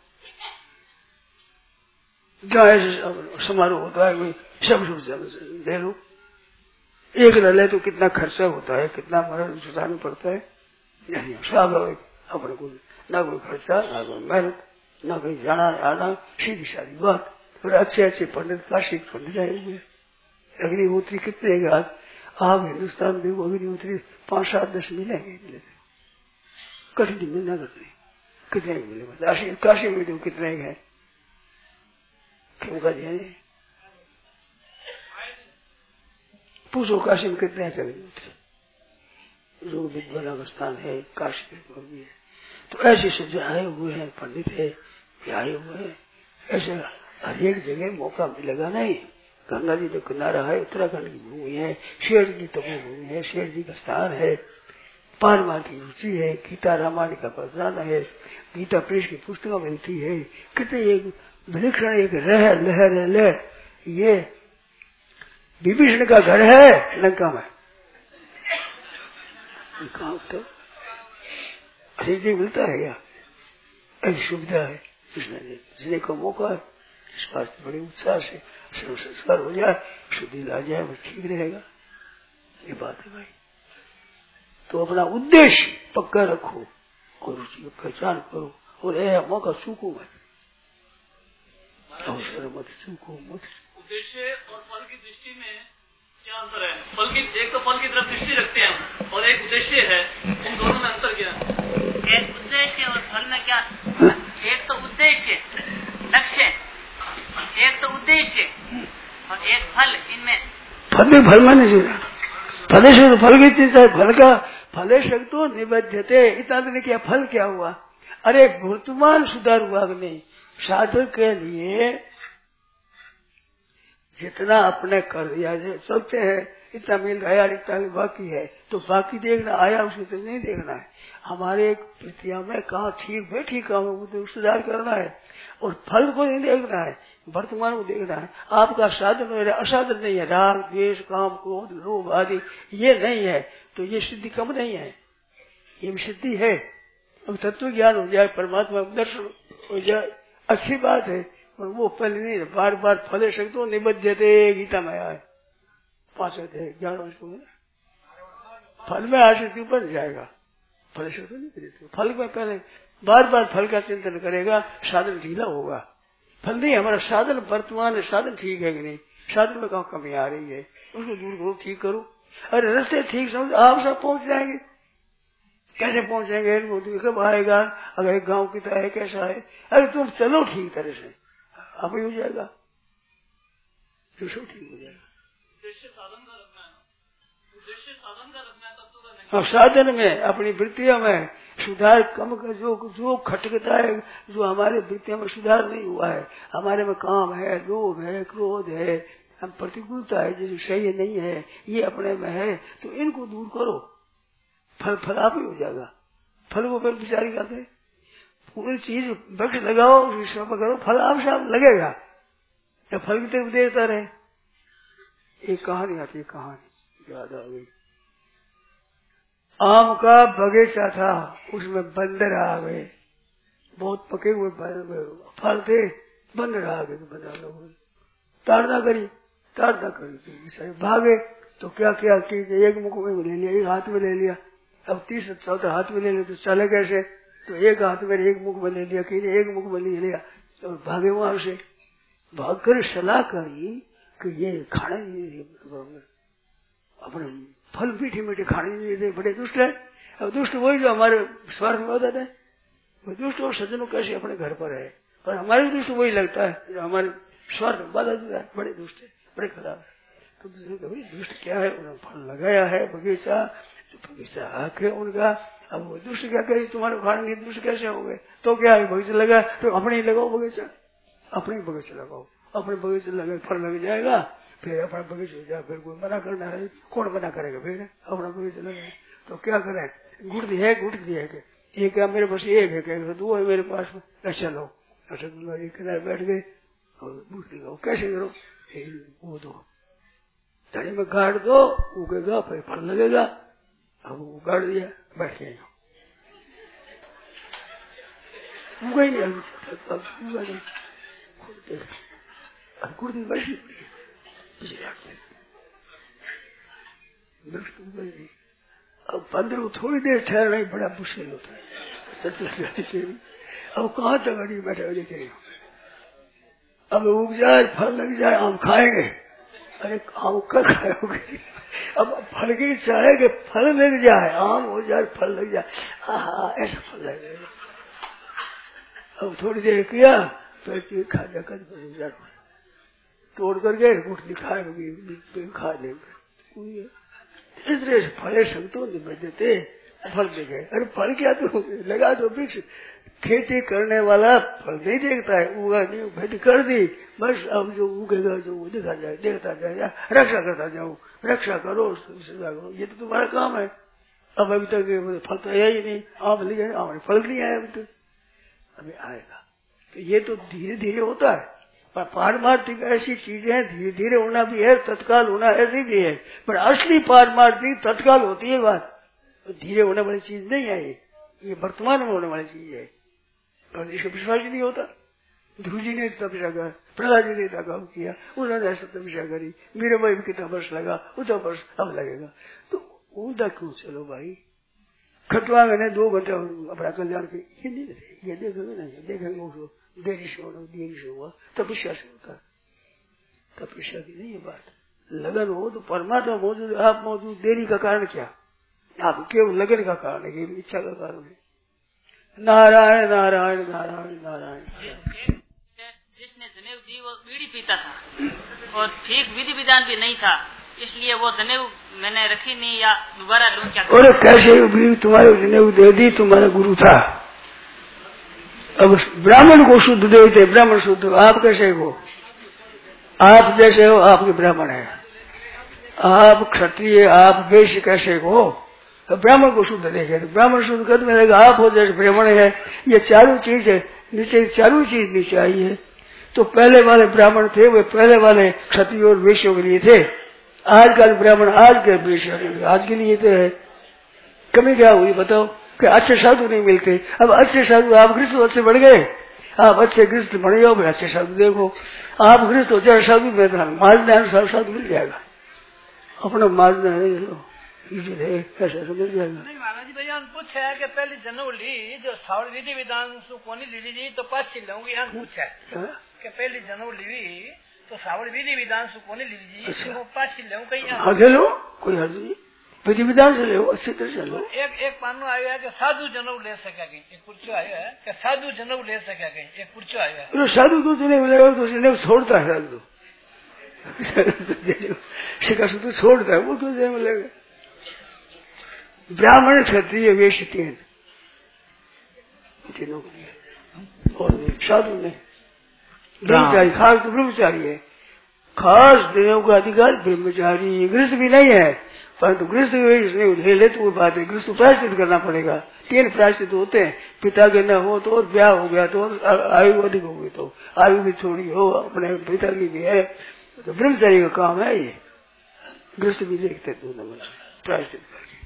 जहाँ ऐसे समारोह होता है, कोई सब ले लो, एक ले तो कितना खर्चा होता है, कितना मरण जुटाना पड़ता है। नहीं स्वाभाविक अपने को ना कोई खर्चा, ना कोई मेहनत, ना कहीं जाना आना, सीधी सारी बात। फिर अच्छे पंडित, काशी पंडित आए हुए, अग्निहोत्री कितने के हाथ। आप हिंदुस्तान देखो अग्निहोत्री 5, 7, 10 मिलेंगे, कठिन मिलना करते कितने मिले। काशी में देखो कितने हैं, क्यों का जी पूछो काशी में कितने चले, जो विद्वान का स्थान है काशी में भी है। तो ऐसे सब जो आए हुए हैं पंडित है, आए हुए हैं, ऐसे हर एक जगह मौका मिलेगा नहीं। गंगा जी तो किनारा है, उत्तराखंड की भूमि है, शेर की तपोभूमि है, शेर जी का स्थान है, पारमा की रुचि है, गीता रामायण का प्रदान है, गीता प्रेस की पुस्तकें मिलती है, कितने एक विलक्षण एक लहर। ये विभीषण का घर है लंका में, तो जी मिलता है क्या, ऐसी सुविधा है। जिसने को मौका है इस बात बड़े उत्साह से संस्कार हो जाए, शुद्धि ला जाए, वो ठीक रहेगा। ये बात है भाई। तो अपना उद्देश्य पक्का रखो और रुचि की पहचान करो, और यह मौका चूको मत, अवसर मत चूको मत। उद्देश्य और फल की दृष्टि में क्या अंतर है? फल की एक तो फल की तरफ दृष्टि रखते हैं और एक उद्देश्य है, इन दोनों में अंतर क्या है? एक उद्देश्य और फल में क्या, एक तो उद्देश्य लक्ष्य, एक तो उद्देश्य और एक फल, इनमें फल माने जुड़ा फलेश तो फल की चीज है, फल का फलेश तो निबद्धते। इतना ने किया, फल क्या हुआ, अरे वर्तमान सुधार हुआ कि नहीं। साधक के लिए जितना अपने कर दिया चलते हैं, इतना मिल रहा है, इतना बाकी है, तो बाकी देखना आया उसे तो नहीं देखना है। हमारे प्रक्रिया में कहाँ ठीक बैठी काम तो सुधार करना है, और फल को नहीं देखना है, वर्तमान को देखना है। आपका साधन है, असाधन नहीं है, राग द्वेष काम क्रोध लोभ आदि ये नहीं है, तो ये सिद्धि कम नहीं है, ये भी सिद्धि है। अब तत्व ज्ञान हो जाए, परमात्मा दर्शन हो जाए, अच्छी बात है, और वो फल नहीं, बार बार फले सकते निबद्धते, गीता में आए 5 अध्याय 11 में फल में आसक्ति बन जाएगा, फल से तो नहीं देते। फल में पहले बार बार फल का चिंतन करेगा, साधन ढीला होगा। फल नहीं, हमारा साधन वर्तमान साधन ठीक है कि नहीं, साधन में कहाँ कमी आ रही है, उसको दूर करो, ठीक करो। अरे रास्ते ठीक समझ, आप सब पहुंच जाएंगे। कैसे पहुंचेंगे, कब आएगा, अगर एक गांव की तरह है, कैसा है, अरे तुम चलो ठीक तरह से, आप ही हो जाएगा, जो सब ठीक हो जाएगा। उद्देश्य साधन का रखना है, उद्देश्य साधन का रखना है, तत्व का नहीं। और साधन में अपनी वृत्तियों में सुधार कम कर, जो खटकता है, जो हमारे वृत्तियों में सुधार नहीं हुआ है, हमारे में काम है, लोभ है, क्रोध है, हम प्रतिकूलता है, जो सही नहीं है, ये अपने में है, तो इनको दूर करो, फल आप ही हो जाएगा। फल को फिर विचारी करते, पूरी चीज वृक्ष लगाओ, करो, फल आप से आप लगेगा, या फल की तरफ देता रहे। एक कहानी आती है, कहानी याद आ गई। आम का बगीचा था, उसमें बंदर आ गए, बहुत पके हुए फल थे, बंदर आ गए, बंदर लोग ताड़ना करी, भागे। तो क्या किया कि एक मुख में ले लिया, एक हाथ में ले लिया, अब 30 चौथा हाथ में ले लिया, तो चले कैसे, तो एक हाथ में एक मुख में ले लिया, कि एक मुख में ले लिया, और भागे वहां से। भागकर सलाह करी कि ये खाना अपने फल मीठे मीठे खाने नहीं देते, बड़े दुष्ट है। अब दुष्ट वही जो हमारे स्वार्थ में होता है, वो दुष्ट और सज्जनों कैसे अपने घर पर है, और हमारे दुष्ट वही लगता है जो हमारे स्वार्थ में बाधा देता है, बड़े दुष्ट है, बड़े खराब है। तो दूसरे कभी दुष्ट क्या है, उन्होंने फल लगाया है बगीचा, तो बगीचा हक है उनका। अब वो दुष्ट क्या करे, तुम्हारे खाने दुष्ट कैसे हो गए, तो क्या है बगीचा लगा तो अपने ही लगाओ बगीचा, अपने ही बगीचा लगाओ, अपने बगीचे लगे फल लग जाएगा, फिर अपना बगीचा हो जाए, फिर कोई मना करना है, कौन मना करेगा, फिर अपना बगीचा लगे। तो क्या करें, गुड़ है गुड़ दिया है, एक क्या मेरे पास एक है, दो है मेरे पास में, अच्छा लो, अच्छा एक किनारे बैठ गए और गुड़ लगाओ, कैसे करो, वो दो धनी में गाड़ दो, उगेगा फिर फल लगेगा। अब वो गाड़ दिया, बैठ गए, उगा ही नहीं, अब उगा नहीं, गुड़ दिन बैठी पड़ी नहीं। अब 15 थोड़ी देर ठहरना ही बड़ा मुश्किल होता है, सच। अब कहाँ तक अड़ी बैठे देखे, अब उग जाए फल लग जाए, आम खाएंगे, अरे आम कब खाओगे, अब फल की चाहे कि फल लग जाए, आम हो जाए फल लग जाए, ऐसा फल लगेगा। अब थोड़ी देर किया फिर खा जाकर तोड़ करके गुठली खाएंगे, खा लेंगे। इस तरह से फले संतों ने देते, फल दे गए। अरे फल क्या, तो लगा दो वृक्ष, खेती करने वाला फल नहीं देखता है, उगा नहीं, खेती कर दी बस, अब जो उगेगा जो वो दिखा जाए, देखता जाए, रक्षा करता जाओ, रक्षा करो, सेवा करो, ये तो तुम्हारा काम है। अब अभी तक फल तो आया ही नहीं, आम ले आम फल नहीं आया अभी तक, अभी आएगा। तो ये तो धीरे धीरे होता है, पर पारमार्थिक ऐसी चीजें धीरे धीरे होना भी है, तत्काल होना ऐसी भी है, पर असली पारमार्थिक तत्काल होती है बात, तो धीरे होने वाली चीज नहीं है, ये वर्तमान में होने वाली चीज है, और इसको विश्वास नहीं होता। ध्रुव जी ने तपस्या कर, प्रहलाद जी ने तप किया, उन्होंने ऐसा तपस्या करी, मेरे भाई भी कितना वर्ष लगा, उतना वर्ष अब लगेगा, तो उदा क्यों, चलो भाई खटवा मैंने 2 घंटे अपना कल्याण के, ये नहीं ये देखेंगे नहीं, देखेंगे उसको देरी से होना, देरी से हुआ, तपस्या से होता, तपस्या की नहीं ये बात। लगन हो तो परमात्मा मौजूद, आप मौजूद, देरी का कारण क्या, आप केवल लगन का कारण है, इच्छा का कारण है। नारायण नारायण नारायण नारायण। जिसने जनेऊ दी वो बीड़ी पीता था और ठीक विधि विधान भी नहीं था, इसलिए वो जनेऊ मैंने रखी नहीं, या दोबारा लूं क्या? और कैसे भी तुम्हारे जनेऊ दे दी, तुम्हारा गुरु था, अब ब्राह्मण को शुद्ध देते, ब्राह्मण शुद्ध, आप कैसे हो, आप जैसे हो आपके ब्राह्मण है, आप क्षत्रिय, आप वैश्य कैसे हो, ब्राह्मण को शुद्ध देखे, ब्राह्मण शुद्ध कर में आप हो जैसे ब्राह्मण है, ये चारों चीज है, नीचे चारों चीज नीचे आई है। तो पहले वाले ब्राह्मण थे, वे पहले वाले क्षत्रिय और वैश्यों के लिए थे, आज का ब्राह्मण आज के वैश्य आज के लिए तो है। कमी क्या हुई बताओ, कि अच्छे साधु नहीं मिलते, अब अच्छे साधु, आप गृहस्थ अच्छे बढ़ गए, आप अच्छे गृहस्थ बन जाओ, अच्छे साधु देखो, आप गृहस्थ हो जाए साधु में मार्ग अनुसार साधु मिल जाएगा, अपना मार्ग ऐसा मिल जाएगा। नहीं महाराज जी, भैया पूछा है कि पहली जनेऊ ली जो सावड़ विधि विधान कोनी ली लीजिए तो पाछी लूंगी, यहाँ पूछा है कि पहली जनेऊ ली तो सावड़ विधि विधान कोनी ली लीजिए तो पाछी लूं कहीं, आगे लो, कोई हर्ज नहीं, विधि विधान से लो, अच्छी तरह से लो। एक पानो आया है कि साधु जनेऊ ले सके, एक पुरचो आया है कि साधु जनेऊ ले सके, एक पुरचो आया है। साधु को जनेऊ मिलेगा तो जनेऊ छोड़ता है, साधु शिका शुद्ध छोड़ता है, वो क्यों जनेऊ मिलेगा। ब्राह्मण क्षत्रिय वैश्य तीनों को दिया, और साधु ने ब्रह्मचारी, खास तो ब्रह्मचारी है, खास दिनों का अधिकार ब्रह्मचारी, गृहस्थ भी नहीं है, परंतु गृहस्थ ले ले तो वो बात है, गृहस्थ प्रायश्चित करना पड़ेगा, 3 प्रायश्चित होते हैं, पिता के न हो तो, और ब्याह हो गया तो, आयु अधिक हो गई तो, आयु भी छोड़ी हो, अपने पिता की भी है, तो ब्रह्मचारी का काम है ये, गृहस्थ भी देखते दोनों प्रायश्चित करके।